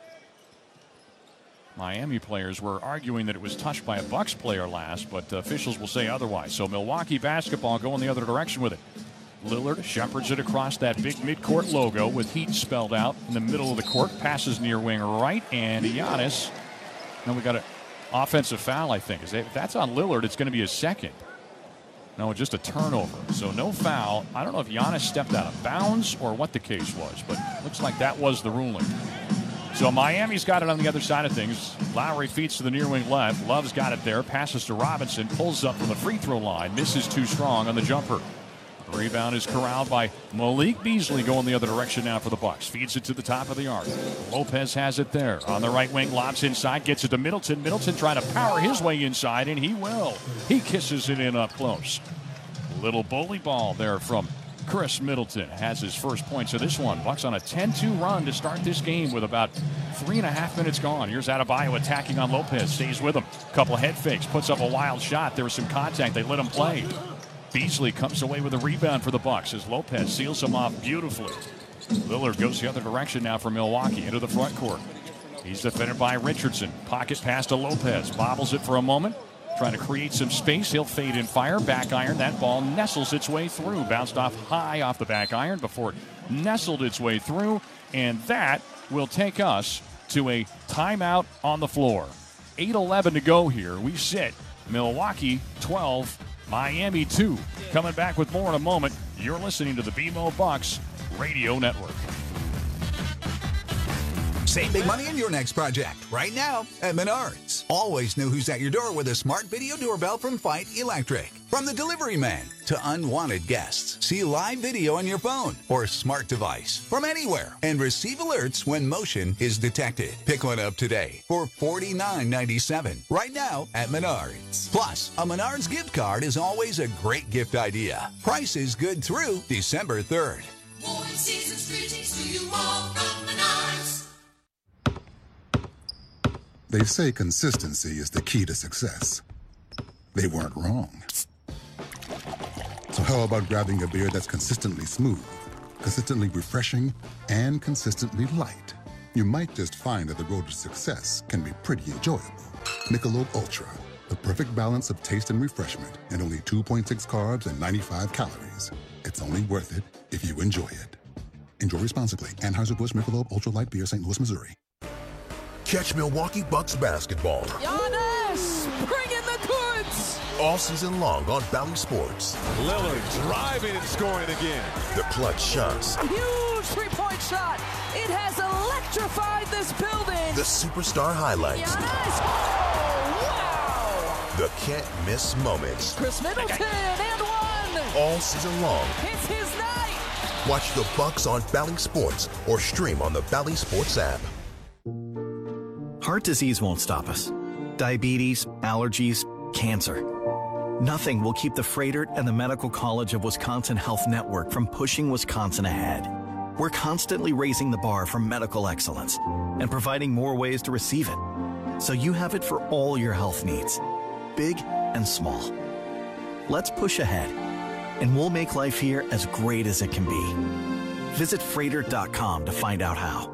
Miami players were arguing that it was touched by a Bucks player last, but officials will say otherwise. So Milwaukee basketball going the other direction with it. Lillard shepherds it across that big midcourt logo with Heat spelled out in the middle of the court. Passes near wing right, and Giannis. Now we got an offensive foul, I think. If that's on Lillard, it's going to be his second. No, just a turnover. So no foul. I don't know if Giannis stepped out of bounds or what the case was, but looks like that was the ruling. So Miami's got it on the other side of things. Lowry feeds to the near wing left. Love's got it there. Passes to Robinson. Pulls up from the free throw line. Misses too strong on the jumper. The rebound is corralled by Malik Beasley going the other direction now for the Bucks. Feeds it to the top of the arc. Lopez has it there. On the right wing, lobs inside. Gets it to Middleton. Middleton trying to power his way inside, and he will. He kisses it in up close. Little bully ball there from Chris Middleton. Has his first points of this one. Bucks on a 10-2 run to start this game with about 3.5 minutes gone. Here's Adebayo attacking on Lopez. Stays with him. Couple head fakes. Puts up a wild shot. There was some contact. They let him play. Beasley comes away with a rebound for the Bucks as Lopez seals him off beautifully. Lillard goes the other direction now for Milwaukee into the front court. He's defended by Richardson. Pocket pass to Lopez. Bobbles it for a moment. Trying to create some space. He'll fade and fire. Back iron. That ball nestles its way through. Bounced off high off the back iron before it nestled its way through. And that will take us to a timeout on the floor. 8:11 to go here. We sit Milwaukee 12, Miami 2. Coming back with more in a moment. You're listening to the BMO Bucks Radio Network. Save big money on your next project right now at Menards. Always know who's at your door with a smart video doorbell from Fight Electric. From the delivery man to unwanted guests, see live video on your phone or smart device from anywhere and receive alerts when motion is detected. Pick one up today for $49.97 right now at Menards. Plus, a Menards gift card is always a great gift idea. Price is good through December 3rd. Warm season's greetings to you all from Menards. They say consistency is the key to success. They weren't wrong. So how about grabbing a beer that's consistently smooth, consistently refreshing, and consistently light? You might just find that the road to success can be pretty enjoyable. Michelob Ultra, the perfect balance of taste and refreshment, and only 2.6 carbs and 95 calories. It's only worth it if you enjoy it. Enjoy responsibly. Anheuser-Busch Michelob Ultra Light Beer, St. Louis, Missouri. Catch Milwaukee Bucks basketball. Giannis, bring in the goods. All season long on Bally Sports. Lillard driving and scoring again. The clutch shots. Huge three-point shot. It has electrified this building. The superstar highlights. Giannis. Oh, wow. The can't-miss moments. Chris Middleton and one. All season long. It's his night. Watch the Bucks on Bally Sports or stream on the Bally Sports app. Heart disease won't stop us. Diabetes, allergies, cancer. Nothing will keep the Freighter and the Medical College of Wisconsin Health Network from pushing Wisconsin ahead. We're constantly raising the bar for medical excellence and providing more ways to receive it, so you have it for all your health needs, big and small. Let's push ahead, and we'll make life here as great as it can be. Visit Freighter.com to find out how.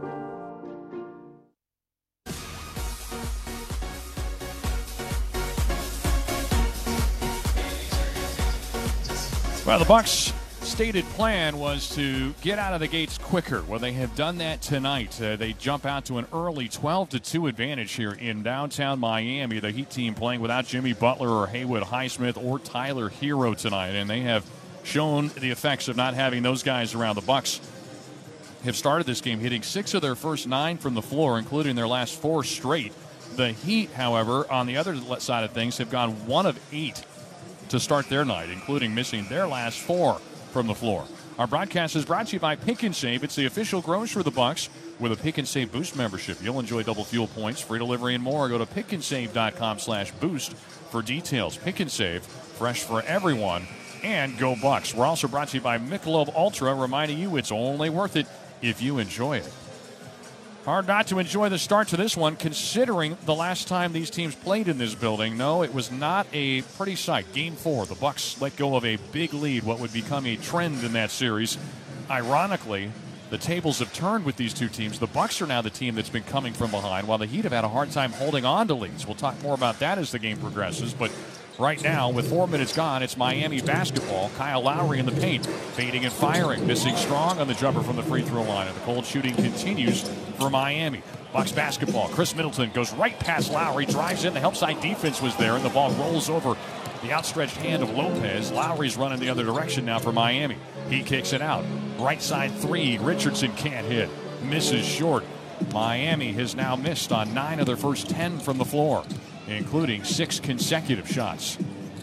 Well, the Bucs' stated plan was to get out of the gates quicker. Well, they have done that tonight. They jump out to an early 12-2 advantage here in downtown Miami. The Heat team playing without Jimmy Butler or Haywood Highsmith or Tyler Hero tonight, and they have shown the effects of not having those guys around. The Bucs have started this game hitting 6 of their first 9 from the floor, including their last 4 straight. The Heat, however, on the other side of things, have gone 1 of 8 to start their night, including missing their last 4 from the floor. Our broadcast is brought to you by Pick and Save. It's the official grocer of the Bucs. With a Pick and Save Boost membership, you'll enjoy double fuel points, free delivery, and more. Go to pickandsave.com/boost for details. Pick and Save, fresh for everyone, and go Bucs. We're also brought to you by Michelob Ultra, reminding you it's only worth it if you enjoy it. Hard not to enjoy the start to this one, considering the last time these teams played in this building. No, it was not a pretty sight. Game 4, the Bucs let go of a big lead, what would become a trend in that series. Ironically, the tables have turned with these two teams. The Bucs are now the team that's been coming from behind, while the Heat have had a hard time holding on to leads. We'll talk more about that as the game progresses, but right now, with 4 minutes gone, it's Miami basketball. Kyle Lowry in the paint, fading and firing, missing strong on the jumper from the free throw line, and the cold shooting continues for Miami. Bucs basketball. Chris Middleton goes right past Lowry, drives in. The help side defense was there, and the ball rolls over the outstretched hand of Lopez. Lowry's running the other direction now for Miami. He kicks it out. Right side 3. Richardson can't hit. Misses short. Miami has now missed on 9 of their first 10 from the floor, including 6 consecutive shots.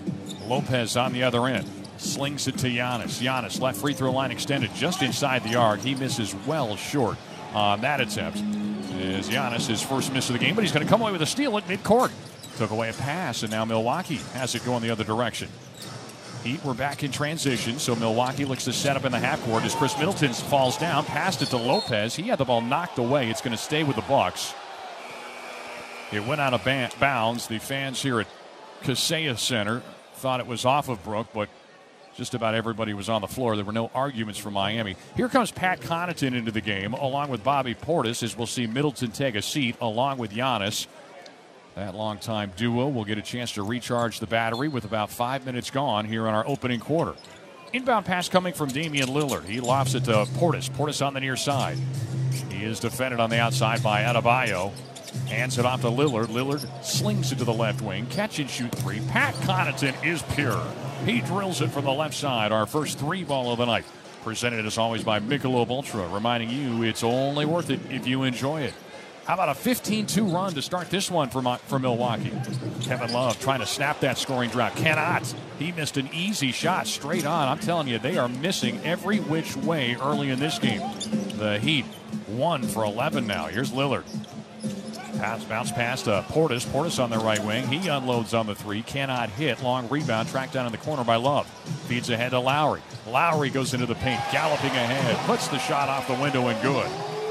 Lopez on the other end. Slings it to Giannis. Giannis, left free throw line extended just inside the arc. He misses well short on that attempt. Is Giannis his first miss of the game, but he's going to come away with a steal at midcourt. Took away a pass, and now Milwaukee has it going the other direction. Heat were back in transition, so Milwaukee looks to set up in the half court as Chris Middleton falls down, passed it to Lopez. He had the ball knocked away. It's going to stay with the Bucs. It went out of bounds. The fans here at Kaseya Center thought it was off of Brook, but just about everybody was on the floor. There were no arguments from Miami. Here comes Pat Connaughton into the game, along with Bobby Portis, as we'll see Middleton take a seat, along with Giannis. That longtime duo will get a chance to recharge the battery with about 5 minutes gone here in our opening quarter. Inbound pass coming from Damian Lillard. He lofts it to Portis. Portis on the near side. He is defended on the outside by Adebayo. Hands it off to Lillard. Lillard slings it to the left wing. Catch and shoot 3. Pat Connaughton is pure. He drills it from the left side. Our first 3 ball of the night. Presented as always by Michelob Ultra. Reminding you it's only worth it if you enjoy it. How about a 15-2 run to start this one for Milwaukee? Kevin Love trying to snap that scoring drought. Cannot. He missed an easy shot straight on. I'm telling you, they are missing every which way early in this game. The Heat 1 for 11 now. Here's Lillard. Bounce pass to Portis. Portis on the right wing. He unloads on the 3. Cannot hit. Long rebound. Tracked down in the corner by Love. Feeds ahead to Lowry. Lowry goes into the paint. Galloping ahead. Puts the shot off the window and good.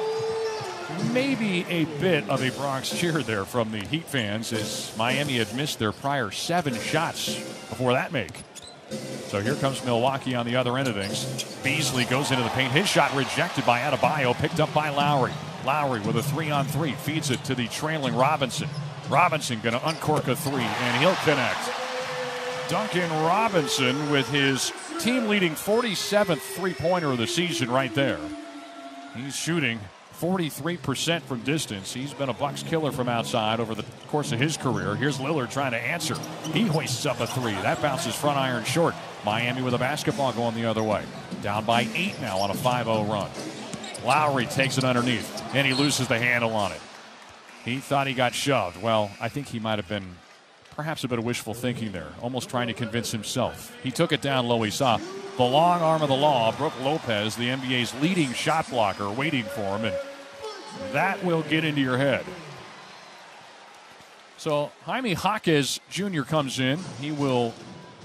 Maybe a bit of a Bronx cheer there from the Heat fans, as Miami had missed their prior 7 shots before that make. So here comes Milwaukee on the other end of things. Beasley goes into the paint. His shot rejected by Adebayo. Picked up by Lowry. Lowry with a 3-on-3. Feeds it to the trailing Robinson. Robinson going to uncork a 3, and he'll connect. Duncan Robinson with his team-leading 47th three-pointer of the season right there. He's shooting 43% from distance. He's been a Bucs killer from outside over the course of his career. Here's Lillard trying to answer. He hoists up a 3. That bounces front iron short. Miami with a basketball going the other way. Down by 8 now on a 5-0 run. Lowry takes it underneath, and he loses the handle on it. He thought he got shoved. Well, I think he might have been perhaps a bit of wishful thinking there, almost trying to convince himself. He took it down low. He saw the long arm of the law, Brook Lopez, the NBA's leading shot blocker, waiting for him, and that will get into your head. So Jaime Jaquez Jr. comes in. He will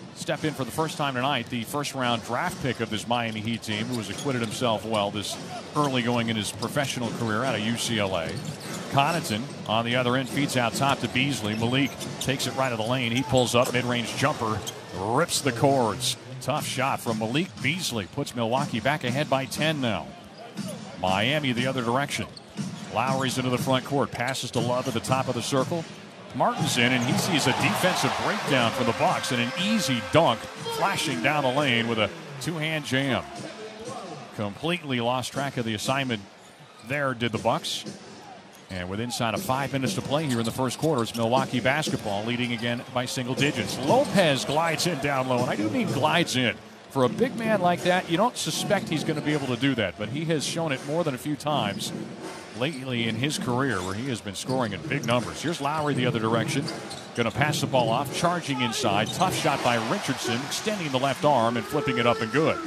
step in for the first time tonight, the first-round draft pick of this Miami Heat team, who has acquitted himself well this early going in his professional career out of UCLA. Connaughton on the other end feeds out top to Beasley. Malik takes it right of the lane. He pulls up, mid-range jumper, rips the cords. Tough shot from Malik Beasley. Puts Milwaukee back ahead by 10 now. Miami the other direction. Lowry's into the front court. Passes to Love at the top of the circle. Martin's in, and he sees a defensive breakdown for the Bucks and an easy dunk flashing down the lane with a two-hand jam. Completely lost track of the assignment there, did the Bucks. And with inside of 5 minutes to play here in the first quarter, it's Milwaukee basketball leading again by single digits. Lopez glides in down low, and I do mean glides in. For a big man like that, you don't suspect he's going to be able to do that, but he has shown it more than a few times lately in his career where he has been scoring in big numbers. Here's Lowry the other direction. Going to pass the ball off, charging inside. Tough shot by Richardson, extending the left arm and flipping it up and good.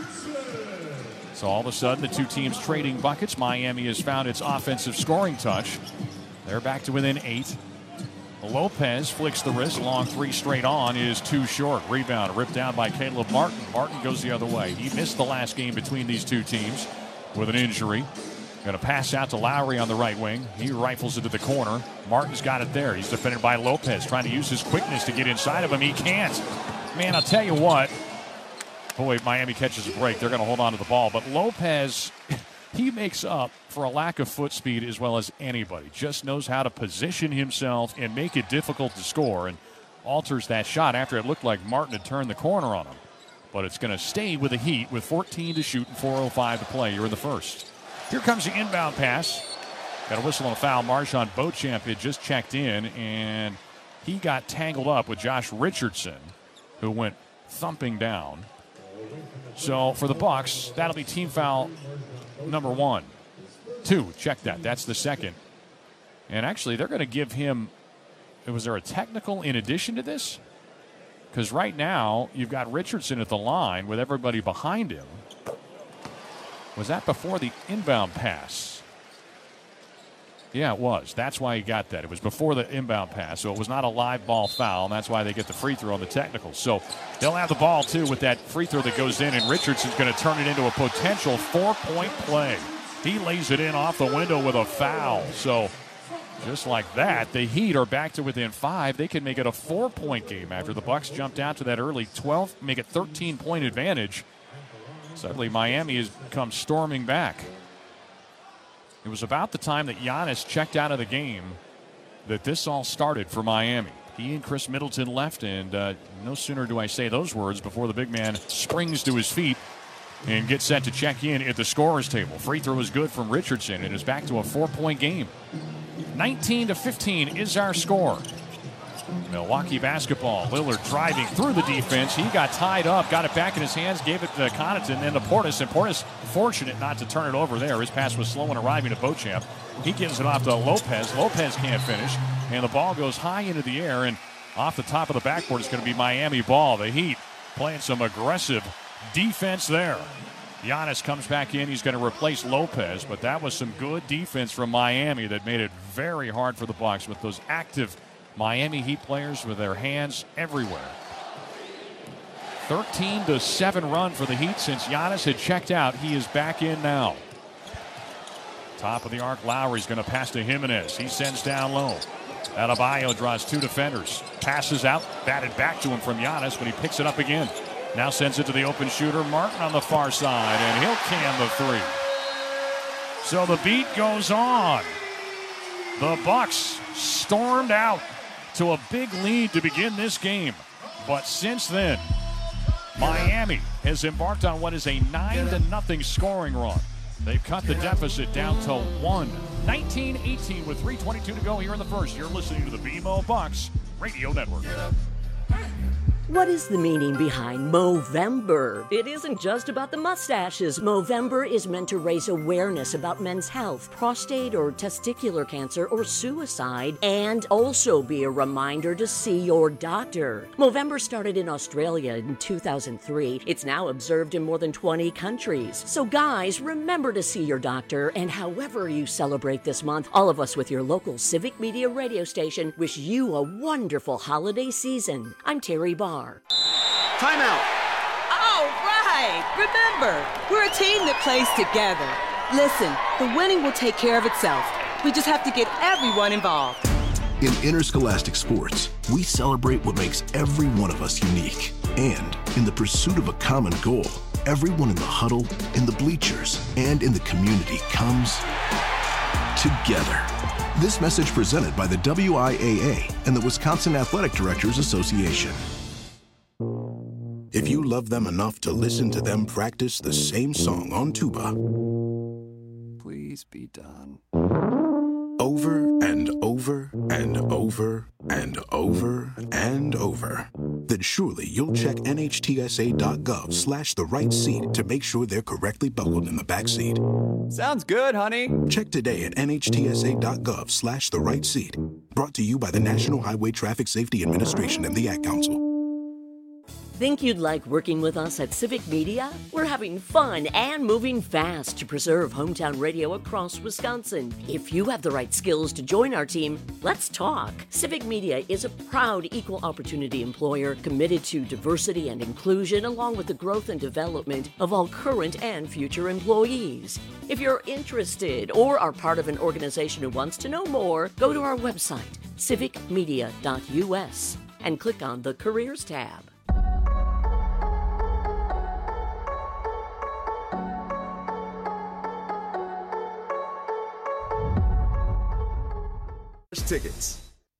So all of a sudden, the two teams trading buckets. Miami has found its offensive scoring touch. They're back to within 8. Lopez flicks the wrist. Long three straight on is too short. Rebound ripped down by Caleb Martin. Martin goes the other way. He missed the last game between these two teams with an injury. Going to pass out to Lowry on the right wing. He rifles it to the corner. Martin's got it there. He's defended by Lopez, trying to use his quickness to get inside of him. He can't. Man, I'll tell you what. Boy, Miami catches a break. They're going to hold on to the ball. But Lopez, he makes up for a lack of foot speed as well as anybody. Just knows how to position himself and make it difficult to score and alters that shot after it looked like Martin had turned the corner on him. But it's going to stay with the Heat with 14 to shoot and 4:05 to play here in the first. Here comes the inbound pass. Got a whistle on a foul. Marjon Beauchamp had just checked in, and he got tangled up with Josh Richardson, who went thumping down. So for the Bucks, that'll be team foul number 1. 2, check that. That's the second. And actually, they're going to give him, was there a technical in addition to this? Because right now, you've got Richardson at the line with everybody behind him. Was that before the inbound pass? Yeah, it was. That's why he got that. It was before the inbound pass, so it was not a live ball foul, and that's why they get the free throw on the technical. So they'll have the ball, too, with that free throw that goes in, and Richardson's going to turn it into a potential 4-point play. He lays it in off the window with a foul. So just like that, the Heat are back to within 5. They can make it a 4-point game after the Bucks jumped out to that early 12, make it 13-point advantage. Suddenly, Miami has come storming back. It was about the time that Giannis checked out of the game that this all started for Miami. He and Chris Middleton left, and no sooner do I say those words before the big man springs to his feet and gets set to check in at the scorer's table. Free throw is good from Richardson, and is back to a 4-point game. 19-15 is our score. Milwaukee basketball. Lillard driving through the defense. He got tied up, got it back in his hands, gave it to Connaughton, then to Portis. And Portis fortunate not to turn it over there. His pass was slow and arriving to Beauchamp. He gives it off to Lopez. Lopez can't finish. And the ball goes high into the air. And off the top of the backboard, it's going to be Miami ball. The Heat playing some aggressive defense there. Giannis comes back in. He's going to replace Lopez. But that was some good defense from Miami that made it very hard for the Bucks with those active Miami Heat players with their hands everywhere. 13-7 run for the Heat since Giannis had checked out. He is back in now. Top of the arc, Lowry's going to pass to Jimenez. He sends down low. Adebayo draws 2 defenders. Passes out, batted back to him from Giannis, but he picks it up again. Now sends it to the open shooter, Martin on the far side, and he'll can the 3. So the beat goes on. The Bucks stormed out to a big lead to begin this game. But since then, Miami has embarked on what is a 9-0 scoring run. They've cut the deficit down to 1. 19-18 with 3:22 to go here in the first. You're listening to the BMO Bucks Radio Network. What is the meaning behind Movember? It isn't just about the mustaches. Movember is meant to raise awareness about men's health, prostate or testicular cancer, or suicide, and also be a reminder to see your doctor. Movember started in Australia in 2003. It's now observed in more than 20 countries. So guys, remember to see your doctor, and however you celebrate this month, all of us with your local Civic Media radio station wish you a wonderful holiday season. I'm Terry Barr. are. Timeout. All right. Remember, we're a team that plays together. Listen, the winning will take care of itself. We just have to get everyone involved. In interscholastic sports, we celebrate what makes every one of us unique. And in the pursuit of a common goal, everyone in the huddle, in the bleachers, and in the community comes together. This message presented by the WIAA and the Wisconsin Athletic Directors Association. If you love them enough to listen to them practice the same song on tuba, please be done. Over and over and over and over and over, then surely you'll check NHTSA.gov/the right seat to make sure they're correctly buckled in the back seat. Sounds good, honey. Check today at NHTSA.gov/the right seat. Brought to you by the National Highway Traffic Safety Administration and the Ad Council. Think you'd like working with us at Civic Media? We're having fun and moving fast to preserve hometown radio across Wisconsin. If you have the right skills to join our team, let's talk. Civic Media is a proud equal opportunity employer committed to diversity and inclusion along with the growth and development of all current and future employees. If you're interested or are part of an organization who wants to know more, go to our website, civicmedia.us, and click on the Careers tab. Tickets.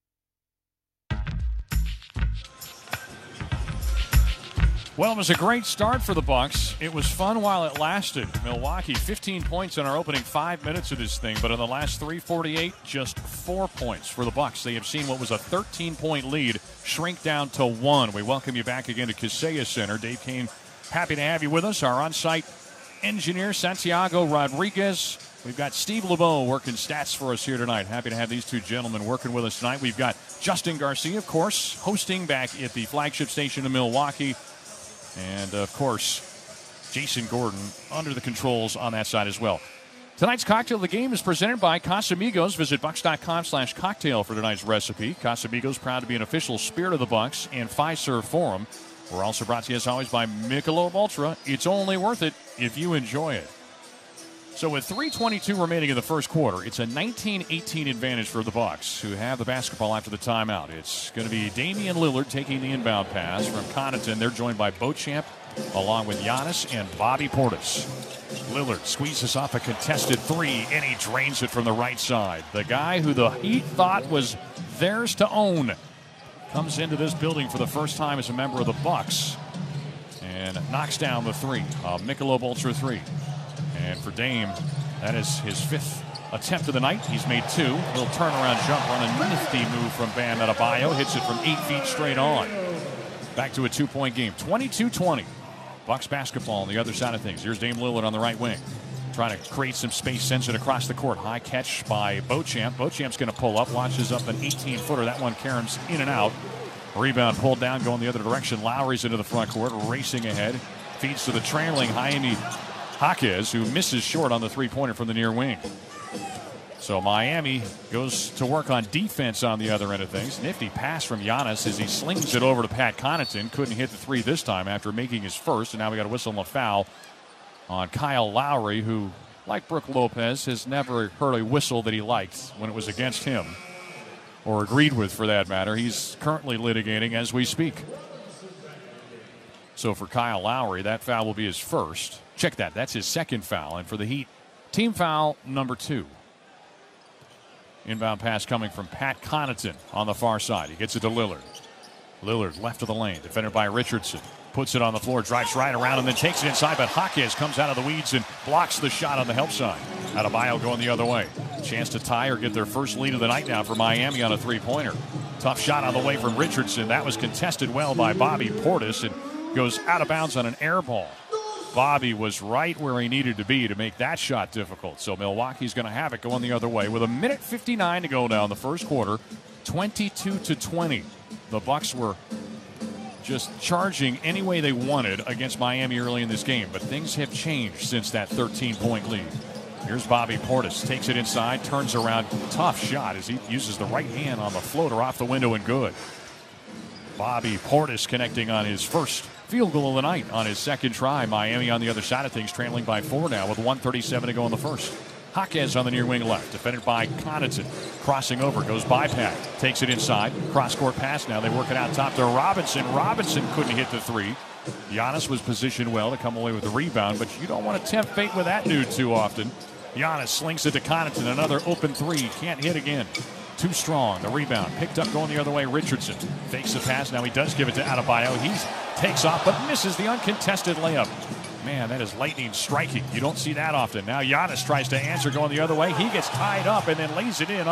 Well, it was a great start for the Bucks. It was fun while it lasted. Milwaukee, 15 points in our opening 5 minutes of this thing, but in the last 3:48, just 4 points for the Bucks. They have seen what was a 13-point lead shrink down to 1. We welcome you back again to Kaseya Center. Dave Kane, happy to have you with us. Our on-site engineer, Santiago Rodriguez. We've got Steve LeBeau working stats for us here tonight. Happy to have these two gentlemen working with us tonight. We've got Justin Garcia, of course, hosting back at the flagship station in Milwaukee. And, of course, Jason Gordon under the controls on that side as well. Tonight's Cocktail of the Game is presented by Casamigos. Visit bucks.com/cocktail for tonight's recipe. Casamigos, proud to be an official spirit of the Bucks and Fiserv Forum. We're also brought to you, as always, by Michelob Ultra. It's only worth it if you enjoy it. So with 3:22 remaining in the first quarter, it's a 19-18 advantage for the Bucks, who have the basketball after the timeout. It's going to be Damian Lillard taking the inbound pass from Connaughton. They're joined by Beauchamp, along with Giannis and Bobby Portis. Lillard squeezes off a contested three, and he drains it from the right side. The guy who the Heat thought was theirs to own comes into this building for the first time as a member of the Bucks and knocks down the three, Michelob Ultra 3. And for Dame, that is his 5th attempt of the night. He's made 2. Little turnaround jump on a nifty move from Bam Adebayo. Hits it from 8 feet straight on. Back to a 2-point game. 22-20. Bucks basketball on the other side of things. Here's Dame Lillard on the right wing. Trying to create some space, sends it across the court. High catch by Beauchamp. Beauchamp's going to pull up, launches up an 18-footer. That one caroms in and out. Rebound pulled down, going the other direction. Lowry's into the front court, racing ahead. Feeds to the trailing Jaime Jaquez, who misses short on the three-pointer from the near wing. So Miami goes to work on defense on the other end of things. Nifty pass from Giannis as he slings it over to Pat Connaughton. Couldn't hit the three this time after making his first, and now we got a whistle and a foul on Kyle Lowry, who, like Brook Lopez, has never heard a whistle that he liked when it was against him, or agreed with for that matter. He's currently litigating as we speak. So for Kyle Lowry, that foul will be his first. Check that. That's his second foul. And for the Heat, team foul number 2. Inbound pass coming from Pat Connaughton on the far side. He gets it to Lillard. Lillard left of the lane, defended by Richardson. Puts it on the floor, drives right around, and then takes it inside. But Jaquez comes out of the weeds and blocks the shot on the help side. Adebayo going the other way. Chance to tie or get their first lead of the night now for Miami on a three-pointer. Tough shot on the way from Richardson. That was contested well by Bobby Portis and goes out of bounds on an air ball. Bobby was right where he needed to be to make that shot difficult. So Milwaukee's going to have it going the other way with 1:59 to go now in the first quarter. 22-20. The Bucks were just charging any way they wanted against Miami early in this game, but things have changed since that 13-point lead. Here's Bobby Portis, takes it inside, turns around, tough shot as he uses the right hand on the floater off the window and good. Bobby Portis connecting on his first field goal of the night on his second try. Miami on the other side of things, trailing by 4 now with 1:37 to go in the first. Jaquez on the near wing left, defended by Connaughton. Crossing over, goes by Pat, takes it inside. Cross-court pass now. They work it out top to Robinson. Robinson couldn't hit the three. Giannis was positioned well to come away with the rebound, but you don't want to tempt fate with that dude too often. Giannis slings it to Connaughton. Another open three. Can't hit again. Too strong. The rebound picked up going the other way. Richardson fakes the pass. Now he does give it to Adebayo. He takes off but misses the uncontested layup. Man, that is lightning striking. You don't see that often. Now Giannis tries to answer going the other way. He gets tied up and then lays it in.